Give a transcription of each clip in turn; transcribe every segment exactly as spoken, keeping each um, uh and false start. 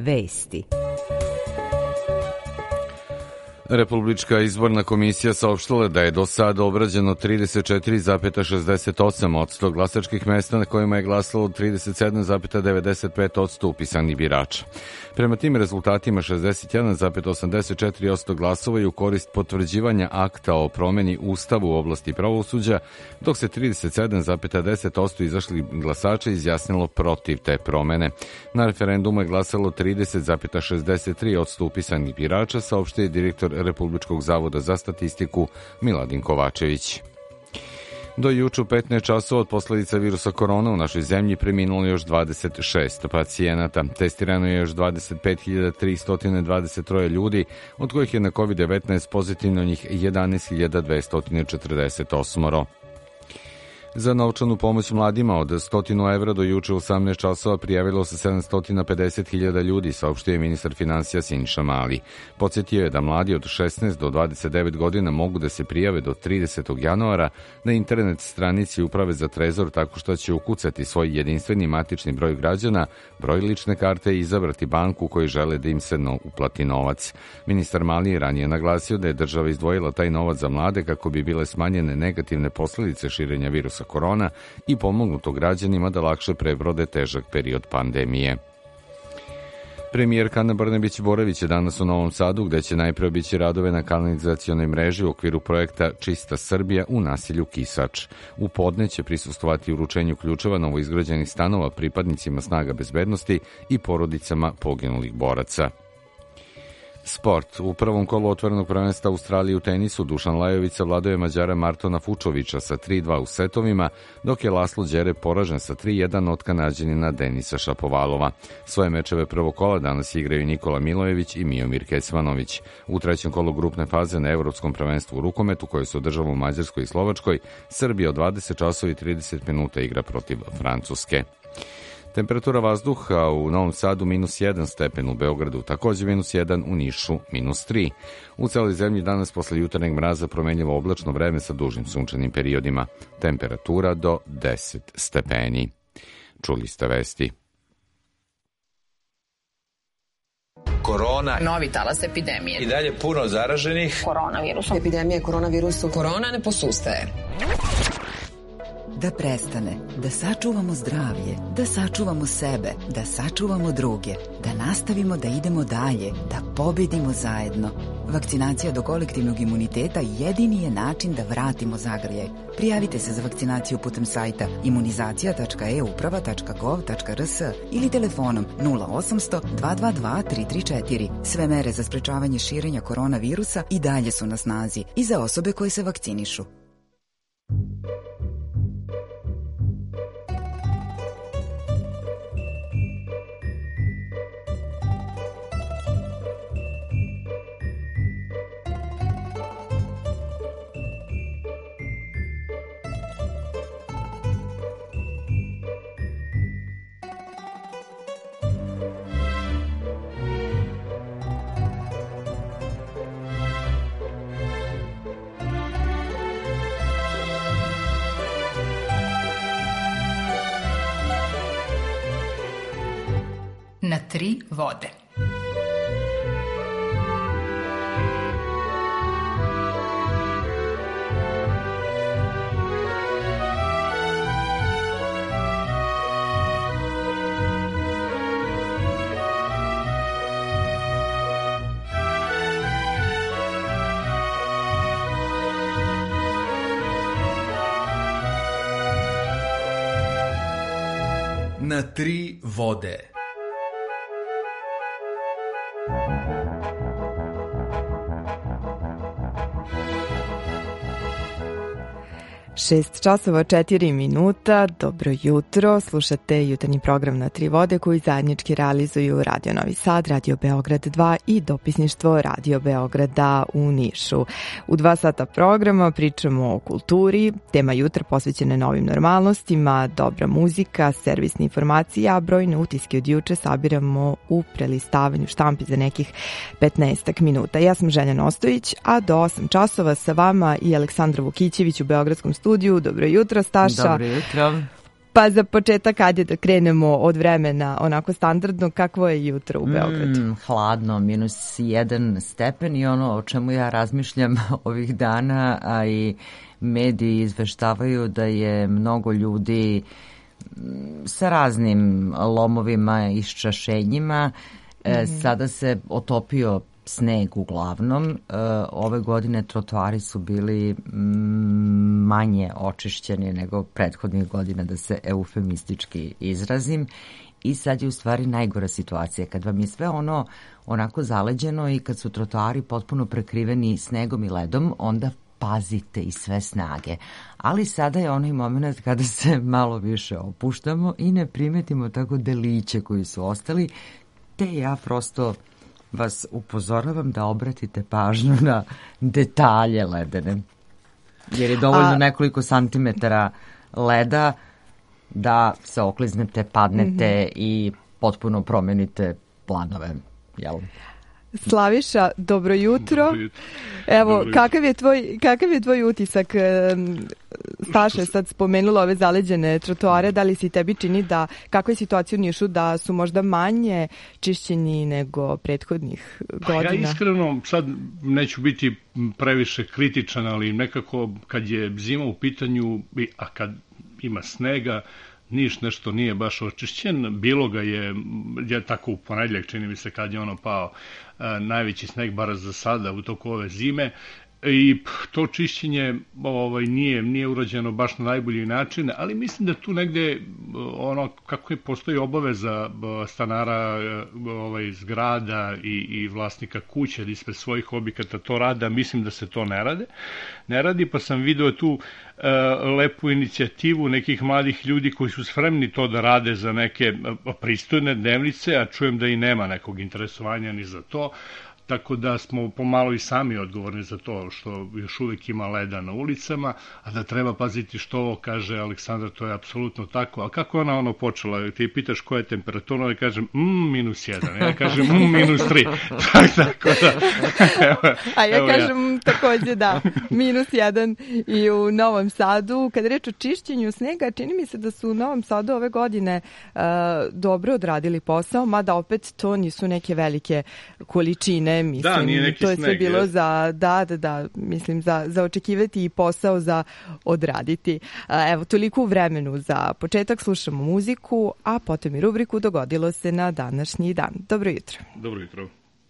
Vesti. Republička izborna komisija saopštila da je do sada obrađeno trideset četiri zarez šezdeset osam posto glasačkih mesta na kojima je glasalo trideset sedam zarez devedeset pet posto upisanih birača. Prema tim rezultatima šezdeset jedan zarez osamdeset četiri posto glasova je u korist potvrđivanja akta o promeni Ustava u oblasti pravosuđa, dok se trideset sedam zarez deset posto izašli glasača izjasnilo protiv te promene. Na referendumu je glasalo trideset zarez šezdeset tri posto upisanih birača, saopštio je direktor Republičkog zavoda za statistiku Miladin Kovačević. Do juče u petnaest časova od posledica virusa korona u našoj zemlji preminulo još dvadeset šest pacijenata. Testirano je još dvadeset pet hiljada tristo dvadeset tri ljudi, od kojih je na kovid devetnaest pozitivno njih jedanaest hiljada dvesta četrdeset osam. Za novčanu pomoć mladima od sto evra do juče u osamnaest časova prijavilo se sedamsto pedeset hiljada ljudi, saopštio je ministar finansija Siniša Mali. Podsjetio je da mladi od šesnaest do dvadeset devet godina mogu da se prijave do tridesetog januara na internet stranici Uprave za trezor tako što će ukucati svoj jedinstveni matični broj građana, broj lične karte i izabrati banku koji žele da im se no, uplati novac. Ministar Mali je ranije naglasio da je država izdvojila taj novac za mlade kako bi bile smanjene negativne posledice širenja virusa korona i pomognuto građanima da lakše prebrode težak period pandemije. Premijerka Ana Brnabić-Borević je danas u Novom Sadu, gde će najpre obići radove na kanalizacionoj mreži u okviru projekta Čista Srbija u naselju Kisač. U podne će prisustvovati uručenju ključeva novoizgrađenih stanova pripadnicima snaga bezbednosti i porodicama poginulih boraca. Sport. U prvom kolu otvorenog prvenstva Australije u tenisu Dušan Lajović savladao je Mađara Martona Fučovića sa tri dva u setovima, dok je Laslo Đere poražen sa tri jedan od Kanađanina Denisa Šapovalova. Svoje mečeve prvog kola danas igraju Nikola Milojević i Miomir Kecmanović. U trećem kolu grupne faze na Evropskom prvenstvu u rukometu, koje se održava u Mađarskoj i Slovačkoj, Srbija od dvadeset časova i trideset minuta igra protiv Francuske. Temperatura vazduha u Novom Sadu minus jedan stepen, u Beogradu takođe minus jedan, u Nišu minus tri. U celoj zemlji danas posle jutarnjeg mraza promenljivo oblačno vreme sa dužim sunčanim periodima. Temperatura do deset stepeni. Čuli ste vesti. Korona. Novi talas epidemije. I dalje puno zaraženih. Koronavirusom. Epidemija koronavirusom. Korona ne posustaje. Da prestane, da sačuvamo zdravlje, da sačuvamo sebe, da sačuvamo druge, da nastavimo da idemo dalje, da pobedimo zajedno. Vakcinacija do kolektivnog imuniteta jedini je način da vratimo zagrljaj. Prijavite se za vakcinaciju putem sajta imunizacija tačka e uprava tačka gov tačka rs ili telefonom nula osamsto dva dva dva tri tri četiri. Sve mere za sprečavanje širenja koronavirusa i dalje su na snazi i za osobe koje se vakcinišu. Na tri vode. Na tri vode. Šest časova četiri minuta, dobro jutro, slušate jutarnji program Na tri vode koji zajednički realizuju Radio Novi Sad, Radio Beograd dva i dopisništvo Radio Beograda u Nišu. U dva sata programa pričamo o kulturi, tema jutra posvećena novim normalnostima, dobra muzika, servisne informacije, a brojne utiske od juče sabiramo u prelistavanju štampi za nekih petnaestak minuta. Ja sam Željana Ostojić, a do osam časova sa vama i Aleksandra Vukićević u Beogradskom studiju. Dobro jutro, Staša. Dobro jutro. Pa za početak, ajde da krenemo od vremena onako standardno, kakvo je jutro u Beogradu? Mm, hladno, minus jedan stepen i ono o čemu ja razmišljam ovih dana, a i mediji izveštavaju da je mnogo ljudi sa raznim lomovima i iščašenjima. E, sada se otopio sneg uglavnom. E, ove godine trotoari su bili manje očišćeni nego prethodnih godina, da se eufemistički izrazim. I sad je u stvari najgora situacija. Kad vam je sve ono onako zaleđeno i kad su trotoari potpuno prekriveni snegom i ledom, onda pazite i sve snage. Ali sada je onaj moment kada se malo više opuštamo i ne primetimo tako deliće koji su ostali, te ja prosto vas upozoravam da obratite pažnju na detalje ledene. Jer je dovoljno A... nekoliko santimetara leda da se okliznete, padnete mm-hmm. i potpuno promenite planove. Jel? Slaviša, dobro jutro. Dobro jutro. Evo, dobro jutro. Kakav je tvoj, kakav je tvoj utisak? Staša je sad spomenula ove zaleđene trotoare, da li si tebi čini da, kakva je situacija u Nišu, da su možda manje čišćeni nego prethodnih godina? Pa ja iskreno sad neću biti previše kritičan, ali nekako kad je zima u pitanju, a kad ima snega, Niš nešto nije baš očišćen, bilo ga je, je tako u ponedjeljak, čini mi se kad je ono pao najveći sneg, bar za sada u toku ove zime, i to čišćenje ovaj, nije, nije urađeno baš na najbolji način, ali mislim da tu negde ono kako je postoji obaveza stanara ovaj, zgrada i, i vlasnika kuće da ispred svojih objekata to rade, mislim da se to ne rade. Ne radi, pa sam video tu e, lepu inicijativu nekih mladih ljudi koji su spremni to da rade za neke pristojne dnevnice, a čujem da i nema nekog interesovanja ni za to. Tako da smo pomalo i sami odgovorni za to što još uvijek ima leda na ulicama, a da treba paziti što ovo kaže Aleksandar, to je apsolutno tako. A kako je ona ono počela? Ti pitaš koja je temperatura, ja kažem mm, minus jedan, ja kažem mm, minus tri. Tako da, evo, a ja evo kažem ja. takođe da, minus jedan i u Novom Sadu. Kada reč o čišćenju snega, čini mi se da su u Novom Sadu ove godine uh, dobro odradili posao, mada opet to nisu neke velike količine. Mislim, da, nije neki to je sve sneg, bilo je. za, da, da, da, mislim, za, za očekivati i posao za odraditi. Evo, toliko u vremenu za početak, slušamo muziku, a potom i rubriku Dogodilo se na današnji dan. Dobro jutro. Dobro jutro.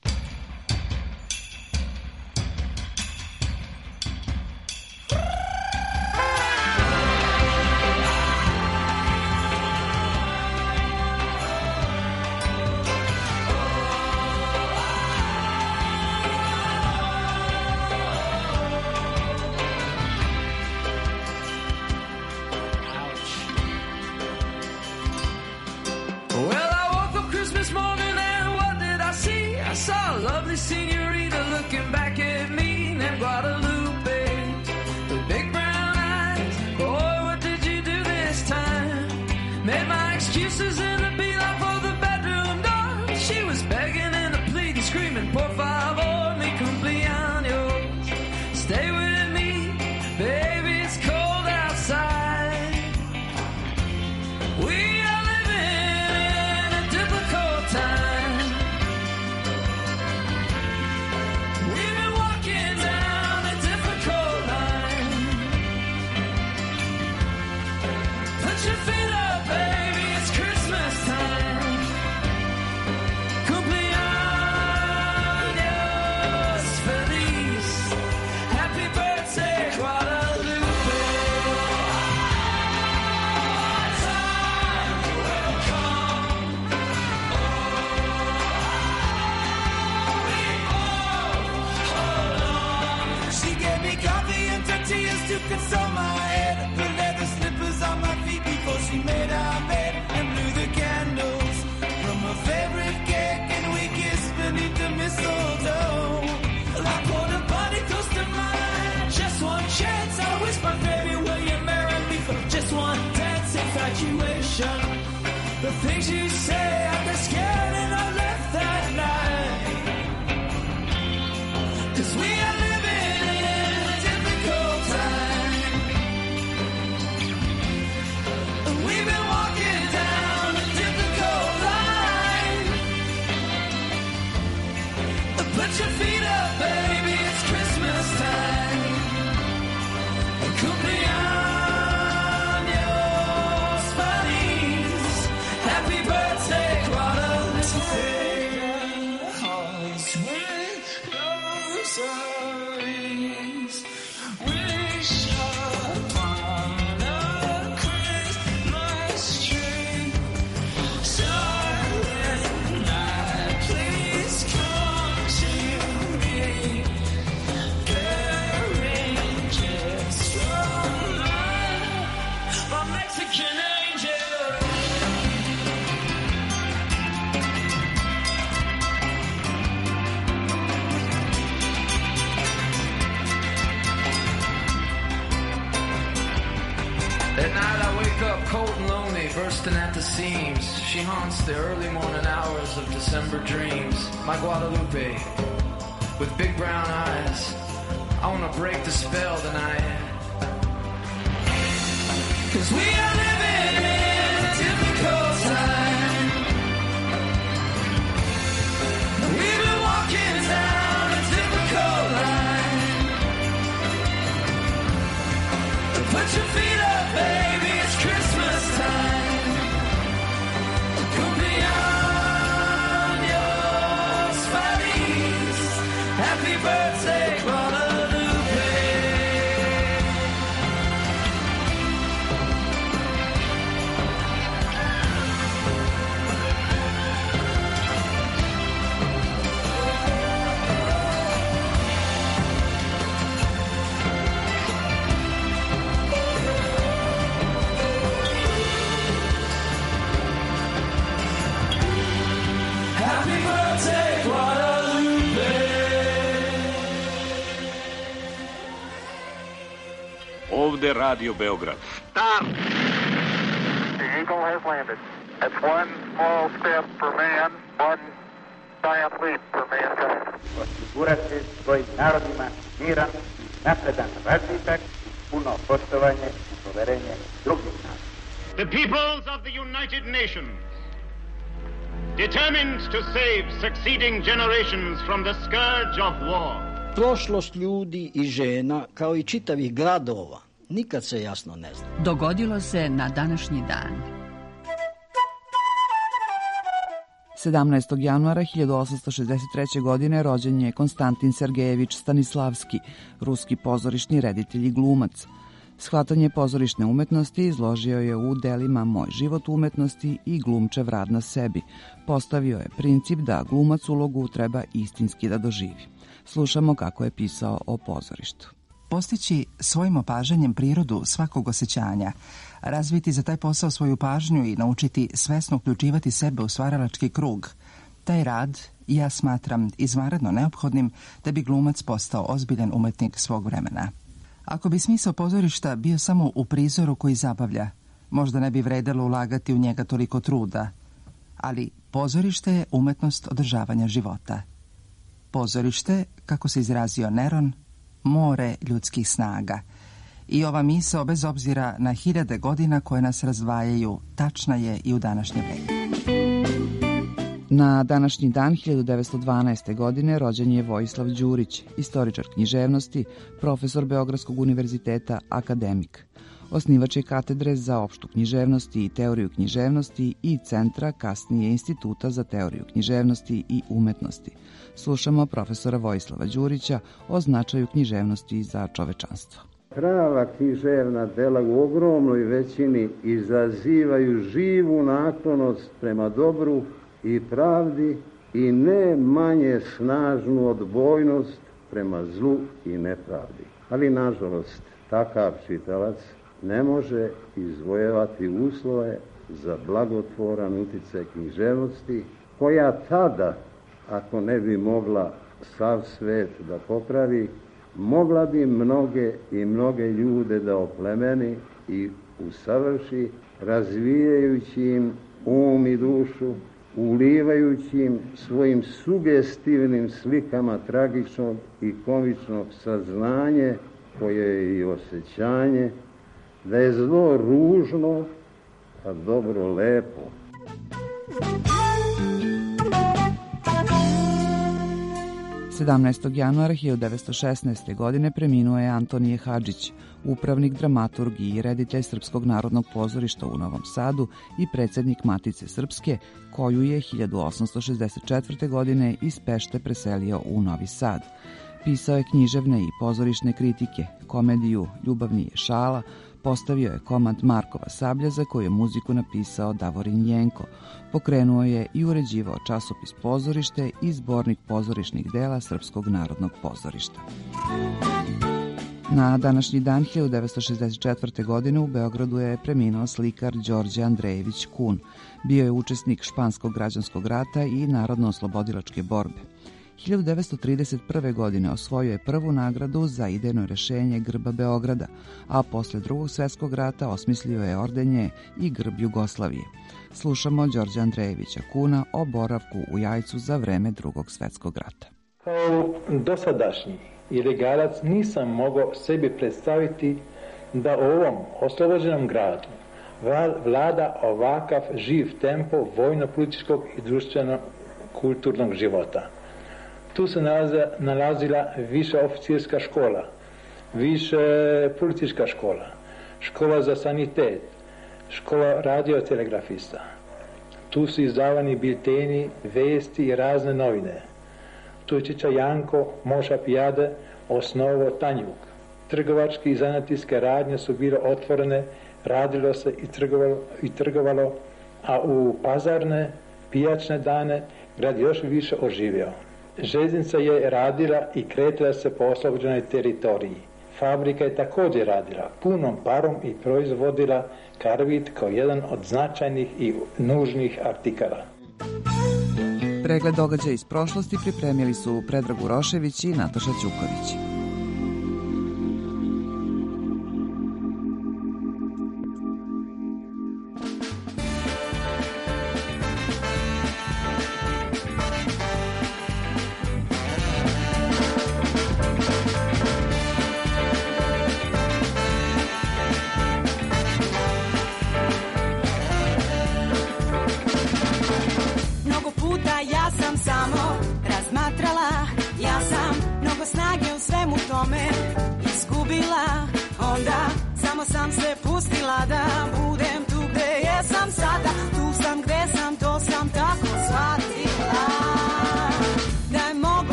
Senorita looking back at me in Guadalupe, the big brown eyes. Boy, what did you do this time? Made my excuses in the beeline for the bedroom door. She was begging and pleading, screaming, por favor, mi cumpleaños. Stay with me, baby, it's cold outside. We are living in a difficult time. We've been walking down the Put your feet up, baby, it's Christmas time. Cumpleaños feliz. Happy birthday, Guadalupe. Hearts with rosaries. Wish upon a Christmas tree. Silent night, please come to me. Bearing gifts from my, my Mexican angel. At night I wake up cold and lonely, bursting at the seams. She haunts the early morning hours of December dreams. My Guadalupe, with big brown eyes, I wanna break the spell tonight. Cause we are living in a difficult time. We've been walking down a difficult line. Put your feet up, baby, it's Christmas time. Cumpleaños feliz. Happy birthday, Guadalupe. Happy birthday, Guadalupe. Ovde Radio Beograd. Stop! The Eagle has landed. That's one small step for man, one giant leap for mankind. Osigurati svojim narodima miran, napredan razvitak, puno poštovanje i poverenje drugih naroda. The peoples of the United Nations, determined to save succeeding generations from the scourge of war. Prošlost ljudi i žena, kao i čitavih gradova, nikad se jasno ne zna. Dogodilo se na današnji dan. sedamnaestog januara hiljadu osamsto šezdeset treće. godine rođen je Konstantin Sergejević Stanislavski, ruski pozorišni reditelj i glumac. Shvatanje pozorišne umetnosti izložio je u delima Moj život u umetnosti i Glumčev rad na sebi. Postavio je princip da glumac ulogu treba istinski da doživi. Slušamo kako je pisao o pozorištu. Postići svojim opažanjem prirodu svakog osjećanja, razviti za taj posao svoju pažnju i naučiti svesno uključivati sebe u stvaralački krug. Taj rad ja smatram izvanredno neophodnim da bi glumac postao ozbiljan umetnik svog vremena. Ako bi smisao pozorišta bio samo u prizoru koji zabavlja, možda ne bi vredelo ulagati u njega toliko truda, ali pozorište je umetnost održavanja života. Pozorište, kako se izrazio Neron, more ljudskih snaga. I ova misao, bez obzira na hiljade godina koje nas razdvajaju, tačna je i u današnje vreme. Na današnji dan hiljadu devetsto dvanaeste. godine rođen je Vojislav Đurić, istoričar književnosti, profesor Beogradskog univerziteta, akademik. Osnivač je katedre za opštu književnost i teoriju književnosti i centra, kasnije Instituta za teoriju književnosti i umetnosti. Slušamo profesora Vojislava Đurića o značaju književnosti za čovečanstvo. Prava književna dela u ogromnoj većini izazivaju živu naklonost prema dobru i pravdi i ne manje snažnu odbojnost prema zlu i nepravdi. Ali, nažalost, takav čitalac ne može izvojevati uslove za blagotvoran uticaj književnosti, koja tada, ako ne bi mogla sav svet da popravi, mogla bi mnoge i mnoge ljude da oplemeni i usavrši, razvijajući im um i dušu, ulivajući im svojim sugestivnim slikama tragičnog i komičnog saznanje, koje je i osjećanje da je zlo ružno, a dobro lepo. sedamnaestog januara hiljadu devetsto šesnaeste. godine preminuo je Antonije Hadžić, upravnik, dramaturg i reditelj Srpskog narodnog pozorišta u Novom Sadu i predsjednik Matice Srpske, koju je hiljadu osamsto šezdeset četvrte. godine iz Pešte preselio u Novi Sad. Pisao je književne i pozorišne kritike, komediju Ljubavni je šala, postavio je komad Markova sablja za koju je muziku napisao Davorin Jenko, pokrenuo je i uređivao časopis Pozorište i zbornik pozorišnih dela Srpskog narodnog pozorišta. Na današnji dan hiljadu devetsto šezdeset četvrte. godine u Beogradu je preminuo slikar Đorđe Andrejević Kun. Bio je učesnik Španskog građanskog rata i narodno-oslobodilačke borbe. hiljadu devetsto trideset prve. godine osvojio je prvu nagradu za idejno rešenje grba Beograda, a posle drugog svjetskog rata osmislio je ordenje i grb Jugoslavije. Slušamo Đorđa Andrejevića Kuna o boravku u Jajcu za vreme drugog svjetskog rata. Kao dosadašnji ilegalac nisam mogao sebi predstaviti da u ovom oslobođenom gradu vlada ovakav živ tempo vojno-političkog i društveno-kulturnog života. Tu se nalazila viša oficirska škola, više policijska škola, škola za sanitet, škola radiotelegrafista. Tu su izdavani bilteni, vesti i razne novine. Tu je Čiča Janko, Moša Pijade, osnovo Tanjuk. Trgovački i zanatijske radnje su bile otvorene, radilo se i trgovalo, i trgovalo, a u pazarne, pijačne dane grad još više oživio. Željeznica je radila i kretila se po oslobođenoj teritoriji. Fabrika je također radila punom parom i proizvodila karbid kao jedan od značajnih i nužnih artikala. Pregled događaja iz prošlosti pripremili su Predrag Urošević i Nataša Ćuković.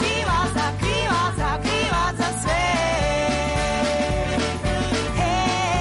Hey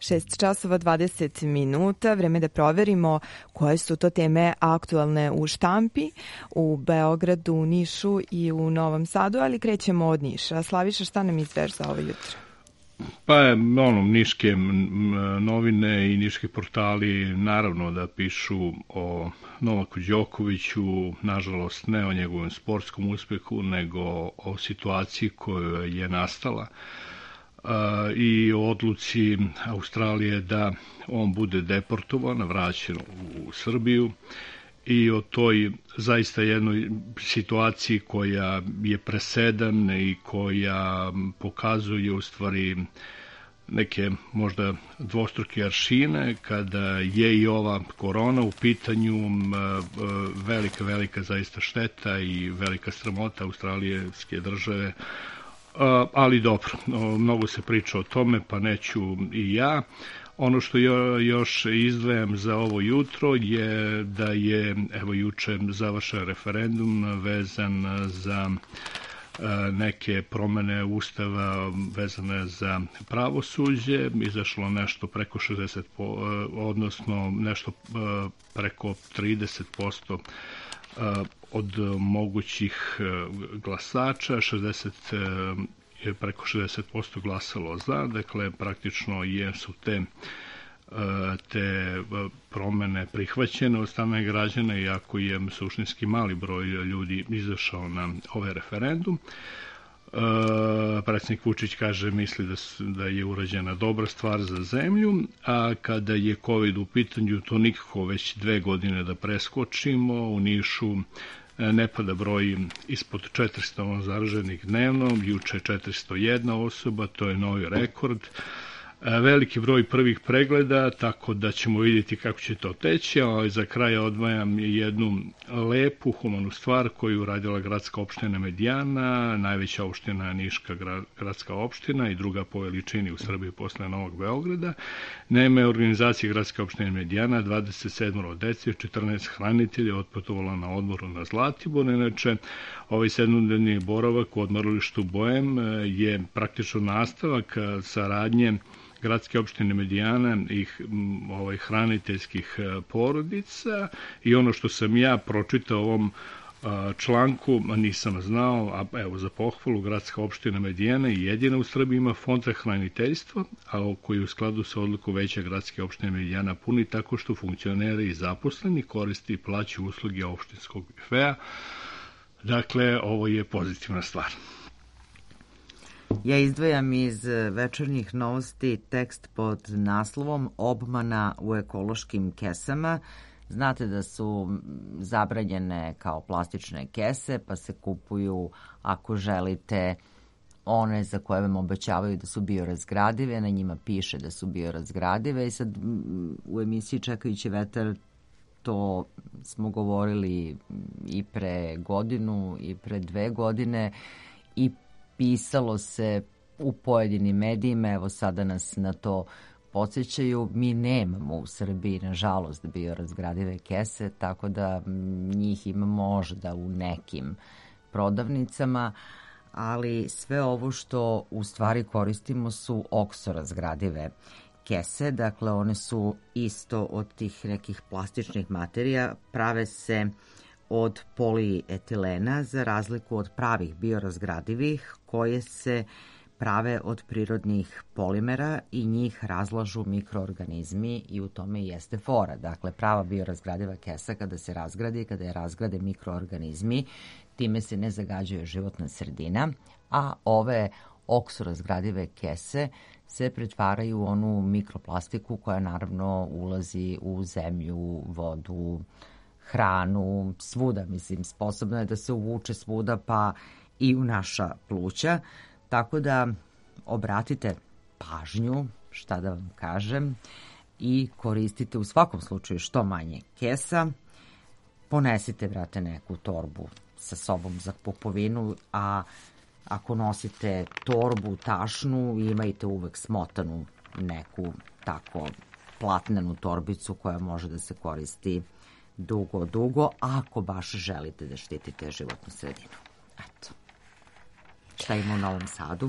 šest časova dvadeset minuta, vreme da proverimo koje su to teme aktualne u štampi u Beogradu, u Nišu i u Novom Sadu, ali krećemo od Niša. Slaviša, šta nam izveš za ovo jutro? Pa ono, niške novine i niški portali naravno da pišu o Novaku Đokoviću, nažalost ne o njegovom sportskom uspehu, nego o situaciji koja je nastala i o odluci Australije da on bude deportovan, vraćen u Srbiju i o toj zaista jednoj situaciji koja je presedan i koja pokazuje u stvari neke možda dvostruke aršine kada je i ova korona u pitanju, velika, velika zaista šteta i velika sramota australijske države, ali dobro, mnogo se priča o tome, pa neću i ja. Ono što još izdvajam za ovo jutro je da je, evo juče, završen referendum vezan za neke promene ustava vezane za pravosuđe, izašlo nešto preko šezdeset posto, odnosno nešto preko trideset posto od mogućih glasača, šezdeset je preko šezdeset posto glasalo za, dakle praktično jesu te te promene prihvaćene od strane građana, iako je suštinski mali broj ljudi izašao na ovaj referendum. Predsjednik Vučić kaže, misli da, da je urađena dobra stvar za zemlju, a kada je COVID u pitanju, to nikako već dve godine da preskočimo. U Nišu ne pada broj ispod četiristo zaraženih dnevno, juče četiristo jedna osoba, to je novi rekord. Veliki broj prvih pregleda, tako da ćemo vidjeti kako će to teći, a za kraj odvajam jednu lepu, humanu stvar koju uradila gradska opština Medijana, najveća opština Niška gradska opština i druga po veličini u Srbiji posle Novog Beograda. Naime, organizacija gradske opštine Medijana, dvadeset sedam dece, četrnaest hranitelja otputovalo na odmoru na Zlatibor. Inače, ovaj sedmodnevni boravak u odmaralištu Bojem je praktično nastavak saradnje gradske opštine Medijana i ovaj, hraniteljskih porodica i ono što sam ja pročitao u ovom članku, nisam znao, a evo za pohvalu, gradska opština Medijana je jedina u Srbiji ima fond za hraniteljstvo, a koji u skladu sa odlukom veća gradske opštine Medijana puni tako što funkcioneri i zaposleni koristi i plaćaju usluge opštinskog bifea. Dakle, ovo je pozitivna stvar. Ja izdvajam iz večernjih novosti tekst pod naslovom Obmana u ekološkim kesama. Znate da su zabranjene kao plastične kese, pa se kupuju, ako želite, one za koje vam obećavaju da su biorazgradive, na njima piše da su biorazgradive i sad u emisiji Čekajući vetar to smo govorili i pre godinu i pre dve godine i pisalo se u pojedinim medijima, evo sada nas na to podsjećaju, mi nemamo u Srbiji, nažalost, biorazgradive kese, tako da njih ima možda u nekim prodavnicama, ali sve ovo što u stvari koristimo su oksorazgradive kese, dakle one su isto od tih nekih plastičnih materija, prave se od polietilena za razliku od pravih biorazgradivih koje se prave od prirodnih polimera i njih razlažu mikroorganizmi i u tome i jeste fora. Dakle, prava biorazgradiva kesa kada se razgradi, kada je razgrade mikroorganizmi, time se ne zagađuje životna sredina, a ove oksorazgradive kese se pretvaraju u onu mikroplastiku koja naravno ulazi u zemlju, vodu, hranu, svuda, mislim, sposobno je da se uvuče svuda, pa i u naša pluća. Tako da obratite pažnju, šta da vam kažem, i koristite u svakom slučaju što manje kesa. Ponesite, brate, neku torbu sa sobom za kupovinu, a ako nosite torbu, tašnu, imajte uvek smotanu neku tako platnenu torbicu koja može da se koristi dugo, dugo, ako baš želite da štitite životnu sredinu. Eto. Šta ima u Novom Sadu?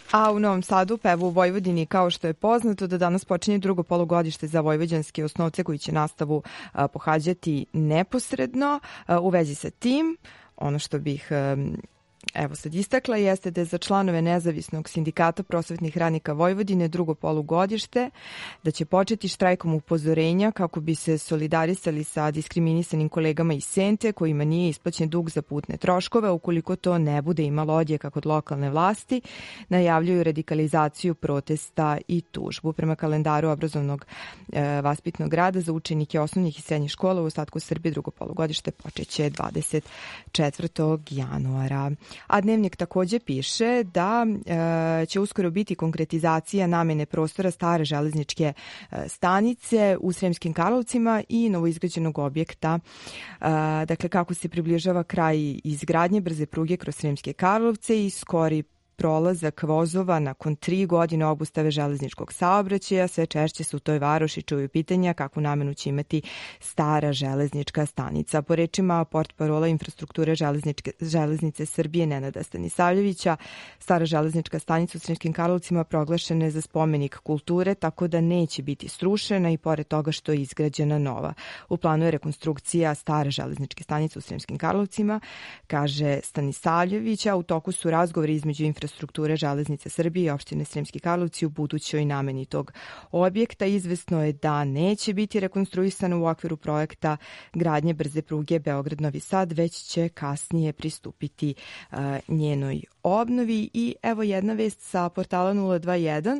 A u Novom Sadu, pa evo u Vojvodini, kao što je poznato, da danas počinje drugo polugodište za vojvođanske osnovce koji će nastavu a, pohađati neposredno. A, u vezi sa tim, ono što bih a, evo sad istakla jeste da je za članove Nezavisnog sindikata prosvetnih radnika Vojvodine drugo polugodište, da će početi štrajkom upozorenja kako bi se solidarisali sa diskriminisanim kolegama iz Sente kojima nije isplaćen dug za putne troškove. Ukoliko to ne bude imalo odjeka kod lokalne vlasti, najavljuju radikalizaciju protesta i tužbu. Prema kalendaru obrazovnog e, vaspitnog rada za učenike osnovnih i srednjih škola u ostatku Srbije drugo polugodište počeće dvadeset četvrtog januara. A Dnevnik takođe piše da e, će uskoro biti konkretizacija namene prostora stare železničke e, stanice u Sremskim Karlovcima i novoizgrađenog objekta. E, dakle, kako se približava kraj izgradnje brze pruge kroz Sremske Karlovce i skori prolazak vozova nakon tri godine obustave železničkog saobraćaja, sve češće se u toj varoši čuju pitanja kakvu namenu će imati stara železnička stanica. Po rečima portparola infrastrukture železnice Srbije Nenada Stanisavljevića, stara železnička stanica u Sremskim Karlovcima proglašena je za spomenik kulture, tako da neće biti srušena i pored toga što je izgrađena nova. U planu je rekonstrukcija stare železničke stanice u Sremskim Karlovcima, kaže Stanisavljević, a u toku su razgovori između infrastrukture strukture železnice Srbije i opštine Sremski Karlovci u budućoj nameni tog objekta. Izvesno je da neće biti rekonstruisano u okviru projekta gradnje brze pruge Beograd-Novi Sad, već će kasnije pristupiti uh, njenoj obnovi. I evo jedna vest sa portala nula dva jedan.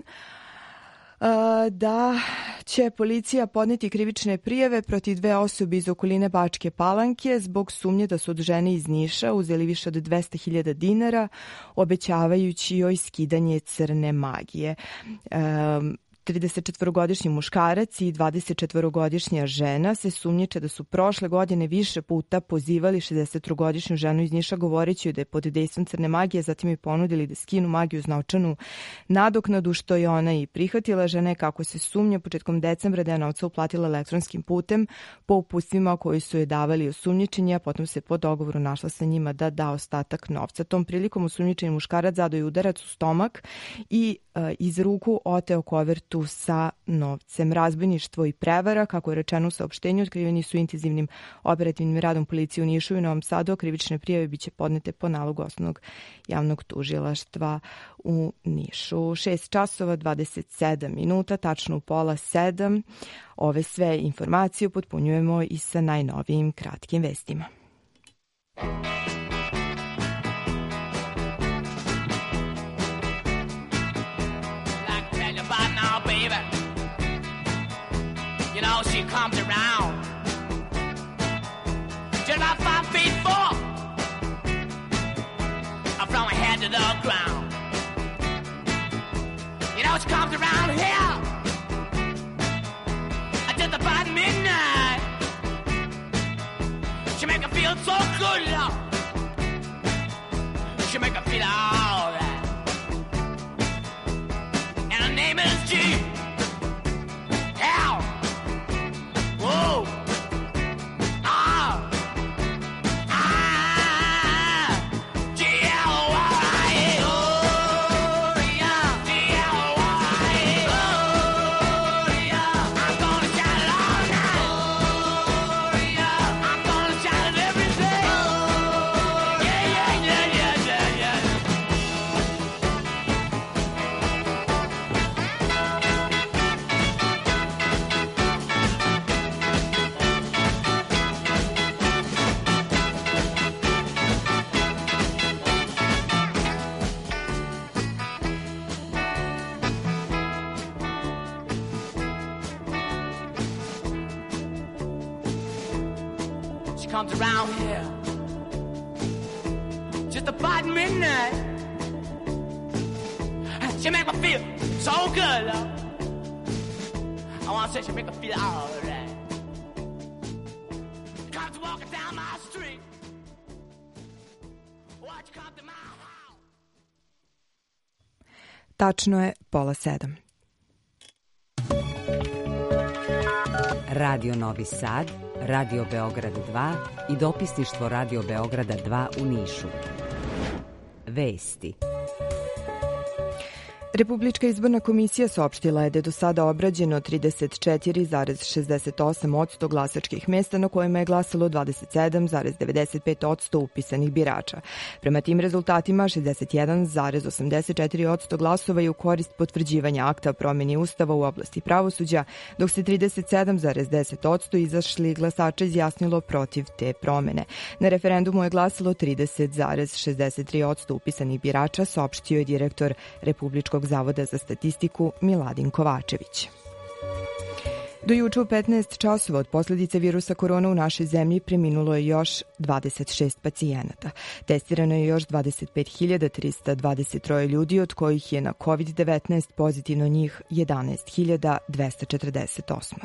Da će policija podneti krivične prijave protiv dve osobe iz okoline Bačke Palanke zbog sumnje da su od žene iz Niša uzeli više od dvesta hiljada dinara, obećavajući joj skidanje crne magije. Um, tridesetčetvorogodišnji muškarac i dvadesetčetvorogodišnja žena se sumnjiče da su prošle godine više puta pozivali šezdesettrogodišnju ženu iz Niša govoreći da je pod dejstvom crne magije, zatim je ponudili da skinu magiju uz novčanu nadoknadu, što je ona i prihvatila. Žena je, kako se sumnja, početkom decembra da je novca uplatila elektronskim putem po uputstvima koji su je davali osumnjičeni, a potom se po dogovoru našla sa njima da da ostatak novca. Tom prilikom osumnjičeni muškarac zadao je udarac u stomak i e, iz ruku oteo kovertu sa novcem. Razbojništvo i prevara, kako je rečeno u saopštenju, otkriveni su intenzivnim operativnim radom policije u Nišu i Novom Sadu, a krivične prijave biće podnete po nalogu osnovnog javnog tužilaštva u Nišu. šest časova dvadeset sedam minuta, tačno u pola sedam. Ove sve informacije potpunjujemo i sa najnovijim kratkim vestima. You know, she comes around just about five feet four from her head to the ground. You know, she comes around here just about midnight. She make her feel so good, love. She make her feel all right. And her name is G. Hell. Whoa. Ah. Ah. G L Y. Gloria. G L Y. Gloria. I'm gonna shout it all night. Gloria. I'm gonna shout it every day. Yeah, yeah, yeah, yeah, yeah, yeah. She comes around here just about midnight. She make me feel so good, love. I wanna say she make me feel alright. Comes walking down my street. Watch come to my house. Tačno je pola sedam. Radio Novi Sad, Radio Beograd dva i dopisništvo Radio Beograda dva u Nišu. Vesti. Republička izborna komisija saopštila je da je do sada obrađeno trideset četiri zarez šezdeset osam posto glasačkih mesta na kojima je glasalo dvadeset sedam zarez devedeset pet posto upisanih birača. Prema tim rezultatima šezdeset jedan zarez osamdeset četiri posto glasova je u korist potvrđivanja akta o promjeni Ustava u oblasti pravosuđa, dok se trideset sedam zarez deset posto izašli glasača izjasnilo protiv te promene. Na referendumu je glasalo trideset zarez šezdeset tri posto upisanih birača, saopštio je direktor Republičkog Zavoda za statistiku Miladin Kovačević. Do juče u petnaest časova od posljedice virusa korona u našoj zemlji preminulo je još dvadeset šest pacijenata. Testirano je još dvadeset pet hiljada trista dvadeset tri ljudi, od kojih je na kovid devetnaest pozitivno njih jedanaest hiljada dvesta četrdeset osam.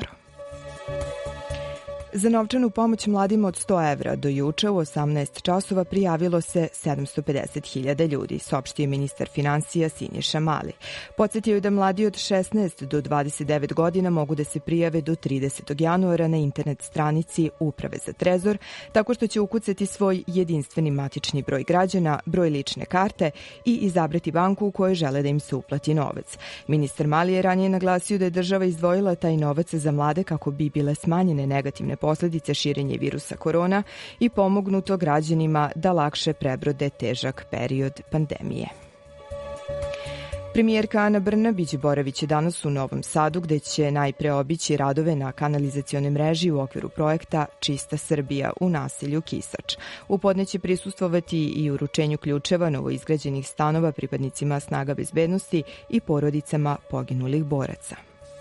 Za novčanu pomoć mladima od sto evra do juče u osamnaest časova prijavilo se sedamsto pedeset hiljada ljudi, saopštio ministar finansija Siniša Mali. Podsjetio je da mladi od šesnaest do dvadeset devet godina mogu da se prijave do tridesetog januara na internet stranici Uprave za trezor, tako što će ukucati svoj jedinstveni matični broj građana, broj lične karte i izabrati banku u kojoj žele da im se uplati novac. Ministar Mali je ranije naglasio da je država izdvojila taj novac za mlade kako bi bile smanjene negativne posljedice širenja virusa korona i pomognuto građanima da lakše prebrode težak period pandemije. Premijerka Ana Brnabić boravit će danas u Novom Sadu, gde će najpre obići radove na kanalizacionoj mreži u okviru projekta Čista Srbija u naselju Kisač. U podne će prisustvovati i uručenju ključeva novoizgrađenih stanova pripadnicima snaga bezbednosti i porodicama poginulih boraca.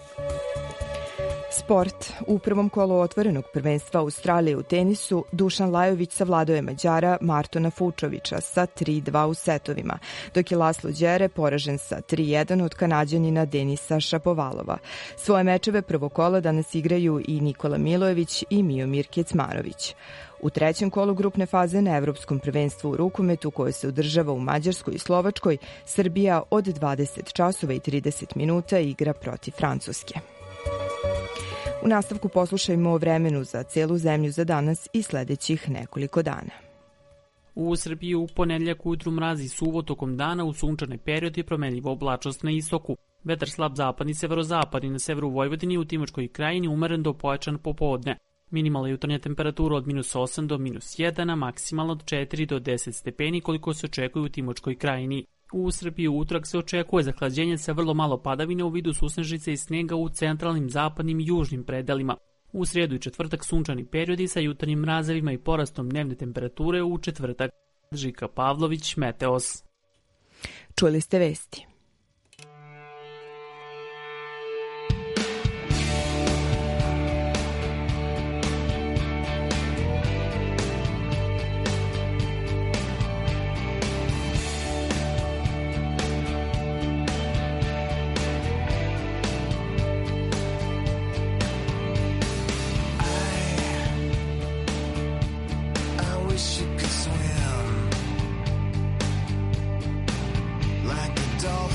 Sport. U prvom kolu otvorenog prvenstva Australije u tenisu Dušan Lajović savladao je Mađara Martona Fučovića sa tri dva u setovima, dok je Laslo Đere poražen sa tri jedan od Kanađanina Denisa Šapovalova. Svoje mečeve prvog kola danas igraju i Nikola Milojević i Miomir Kecmarović. U trećem kolu grupne faze na Evropskom prvenstvu u rukometu, koje se održava u Mađarskoj i Slovačkoj, Srbija od dvadeset časova i trideset minuta igra protiv Francuske. U nastavku poslušajmo o vremenu za celu zemlju za danas i sledećih nekoliko dana. U Srbiji u ponedeljak ujutru mrazi suvo, tokom dana u sunčane periodi promenljiva oblačnost na istoku. Vetar slab zapadni, severozapadni na severu Vojvodini i u Timočkoj krajini umeren do pojačan popodne. Minimalna jutarnja temperatura od minus osam do minus jedan, a maksimalno od četiri do deset stepeni koliko se očekuje u Timočkoj krajini. U Srbiji u utorak se očekuje zahlađenje sa vrlo malo padavine u vidu susnežice i snega u centralnim, zapadnim i južnim predelima. U srijedu i četvrtak sunčani periodi sa jutarnjim mrazevima i porastom dnevne temperature u četvrtak. Žika Pavlović, Meteos. Čuli ste vesti. Dolphin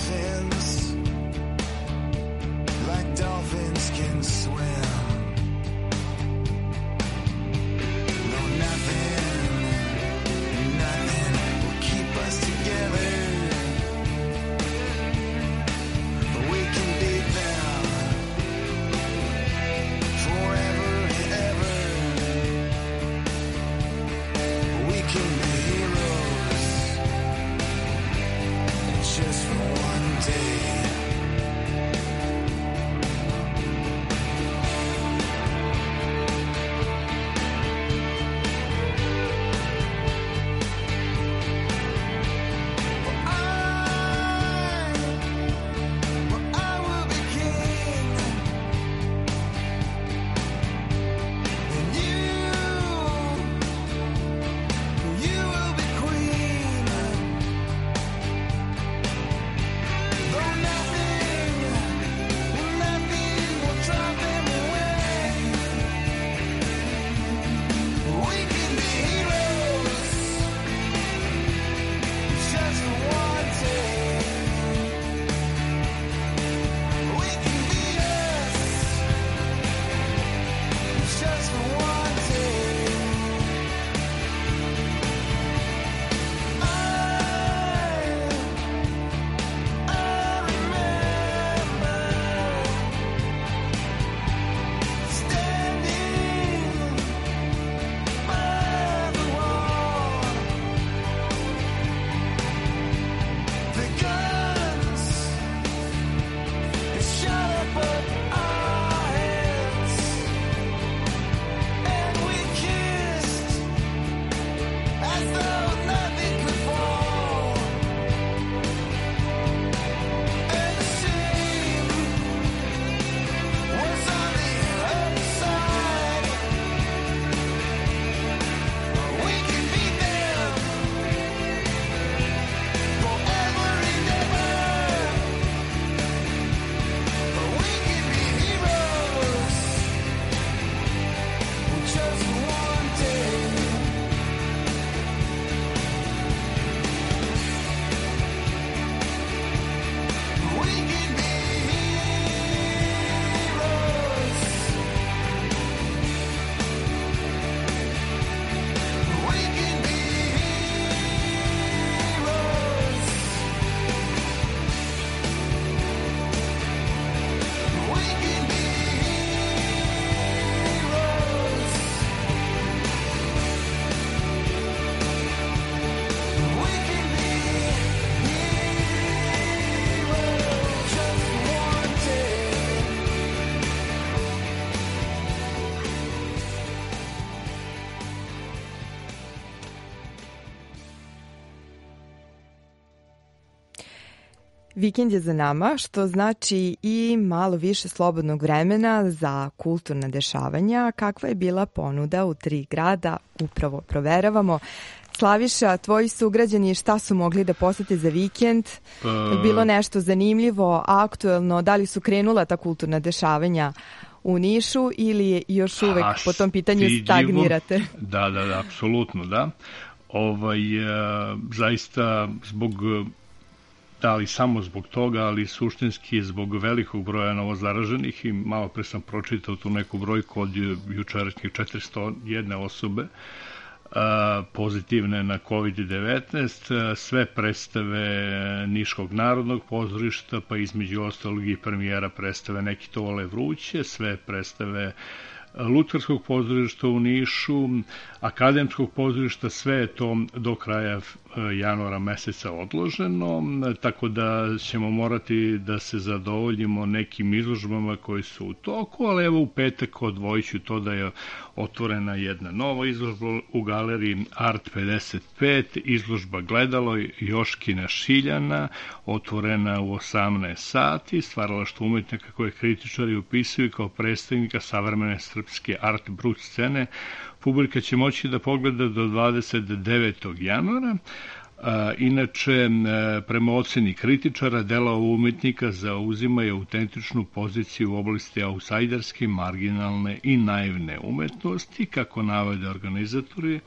Vikend je za nama, što znači i malo više slobodnog vremena za kulturna dešavanja. Kakva je bila ponuda u tri grada, upravo proveravamo. Slaviša, tvoji sugrađani šta su mogli da posete za vikend? Pa... Je bilo nešto zanimljivo, aktuelno? Da li su krenula ta kulturna dešavanja u Nišu ili još uvek A, po tom pitanju stagnirate? Da, da, da, apsolutno, da. Ovaj, zaista zbog, da li samo zbog toga, ali suštinski zbog velikog broja novozaraženih i malo pre sam pročitao tu neku brojku od jučerašnjih četiristo jedne osobe pozitivne na kovid devetnaest, sve predstave Niškog narodnog pozorišta, pa između ostalog i premijera predstave Neki to vole vruće, sve predstave Lutkarskog pozorišta u Nišu, Akademskog pozorišta, sve je to do kraja januara meseca odloženo, tako da ćemo morati da se zadovoljimo nekim izložbama koji su u toku, ali evo u petak odvojit ću to da je otvorena jedna nova izložba u galeriji Art pedeset pet, izložba Gledalo Joškina Šiljana, otvorena u osamnaest sati, stvaralaštvo umetnika koje kritičari upisuju kao predstavnika savremene srpske art brut scene. Publika će moći da pogleda do dvadeset devetog januara. Inače, prema oceni kritičara, dela umetnika zauzimaju autentičnu poziciju u oblasti outsajderske, marginalne i naivne umetnosti, kako navode organizatori.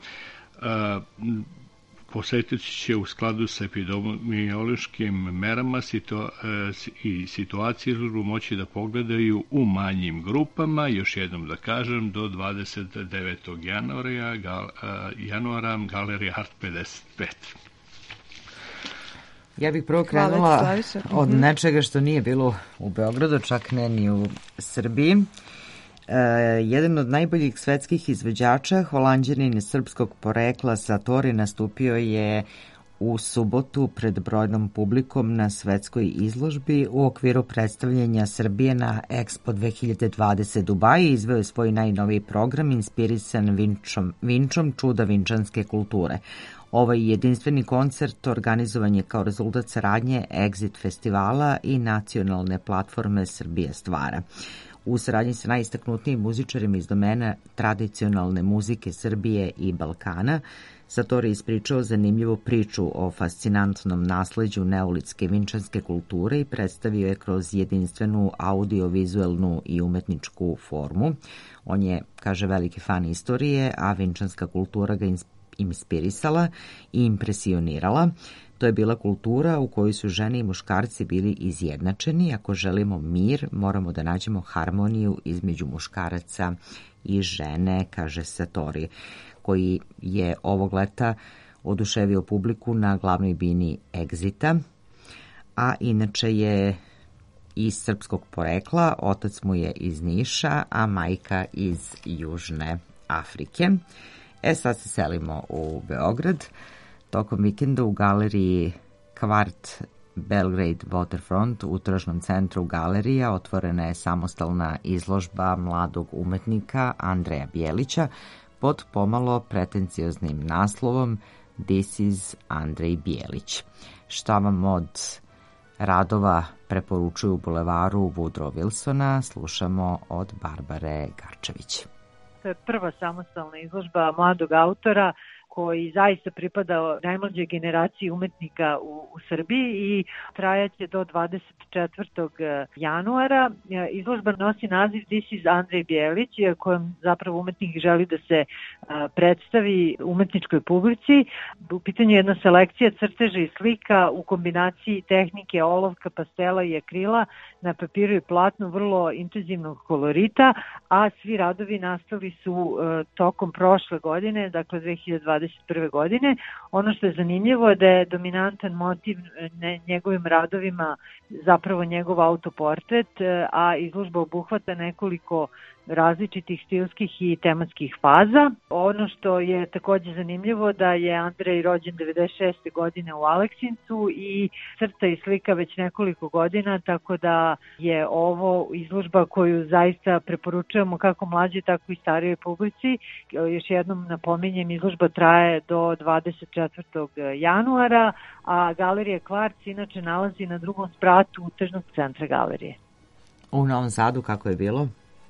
Posetioci će u skladu sa epidemiološkim merama i situacije izložbu moći da pogledaju u manjim grupama, još jednom da kažem, do dvadeset devetog januara, januara Galerija Art pedeset pet. Ja bih prvo krenula od nečega što nije bilo u Beogradu, čak ne ni u Srbiji. Uh, jedan od najboljih svetskih izvođača, Holanđanin srpskog porekla Satori, nastupio je u subotu pred brojnom publikom na svetskoj izložbi u okviru predstavljanja Srbije na Expo dve hiljade dvadeset Dubaji. Izveo je svoj najnoviji program inspirisan Vinčom, Vinčom čuda vinčanske kulture. Ovaj jedinstveni koncert organizovan je kao rezultat saradnje Exit festivala i nacionalne platforme Srbija stvara. U saradnji sa najistaknutnijim muzičarima iz domena tradicionalne muzike Srbije i Balkana, Satori je ispričao zanimljivu priču o fascinantnom nasleđu neolitske vinčanske kulture i predstavio je kroz jedinstvenu audio-vizuelnu i umetničku formu. On je, kaže, veliki fan istorije, a vinčanska kultura ga inspirisala i impresionirala. To je bila kultura u kojoj su žene i muškarci bili izjednačeni. Ako želimo mir, moramo da nađemo harmoniju između muškaraca i žene, kaže Satori, koji je ovog leta oduševio publiku na glavnoj bini Exita, a inače je iz srpskog porekla, otac mu je iz Niša, a majka iz Južne Afrike. E sad se selimo u Beograd. Tokom vikenda u galeriji Kvart Belgrade Waterfront u tržnom centru galerija otvorena je samostalna izložba mladog umetnika Andreja Bijelića pod pomalo pretencioznim naslovom This is Andrej Bijelić. Šta vam od radova preporučuju u bulevaru Woodrow Wilsona, slušamo od Barbare Garčević. To je prva samostalna izložba mladog autora koji zaista pripada najmlađoj generaciji umetnika u, u Srbiji i trajaće do dvadeset četvrtog januara. Izložba nosi naziv This is Andrej Bijelić, kojem zapravo umetnik želi da se predstavi umetničkoj publici. U pitanju je jedna selekcija crteža i slika u kombinaciji tehnike olovka, pastela i akrila na papiru i platnu vrlo intenzivnog kolorita, a svi radovi nastali su tokom prošle godine, dakle dve hiljade dvadeset prve godine. Ono što je zanimljivo je da je dominantan motiv njegovim radovima zapravo njegov autoportret, a izložba obuhvata nekoliko različitih stilskih i tematskih faza. Ono što je takođe zanimljivo da je Andrej rođen devedeset šeste godine u Aleksincu i crta i slika već nekoliko godina, tako da je ovo izložba koju zaista preporučujemo kako mlađe, tako i starijoj publici. Još jednom napominjem, izložba traje do dvadeset četvrtog januara, a Galerija Kvarc inače nalazi na drugom spratu tržnog centra galerije. U Novom Sadu kako je bilo?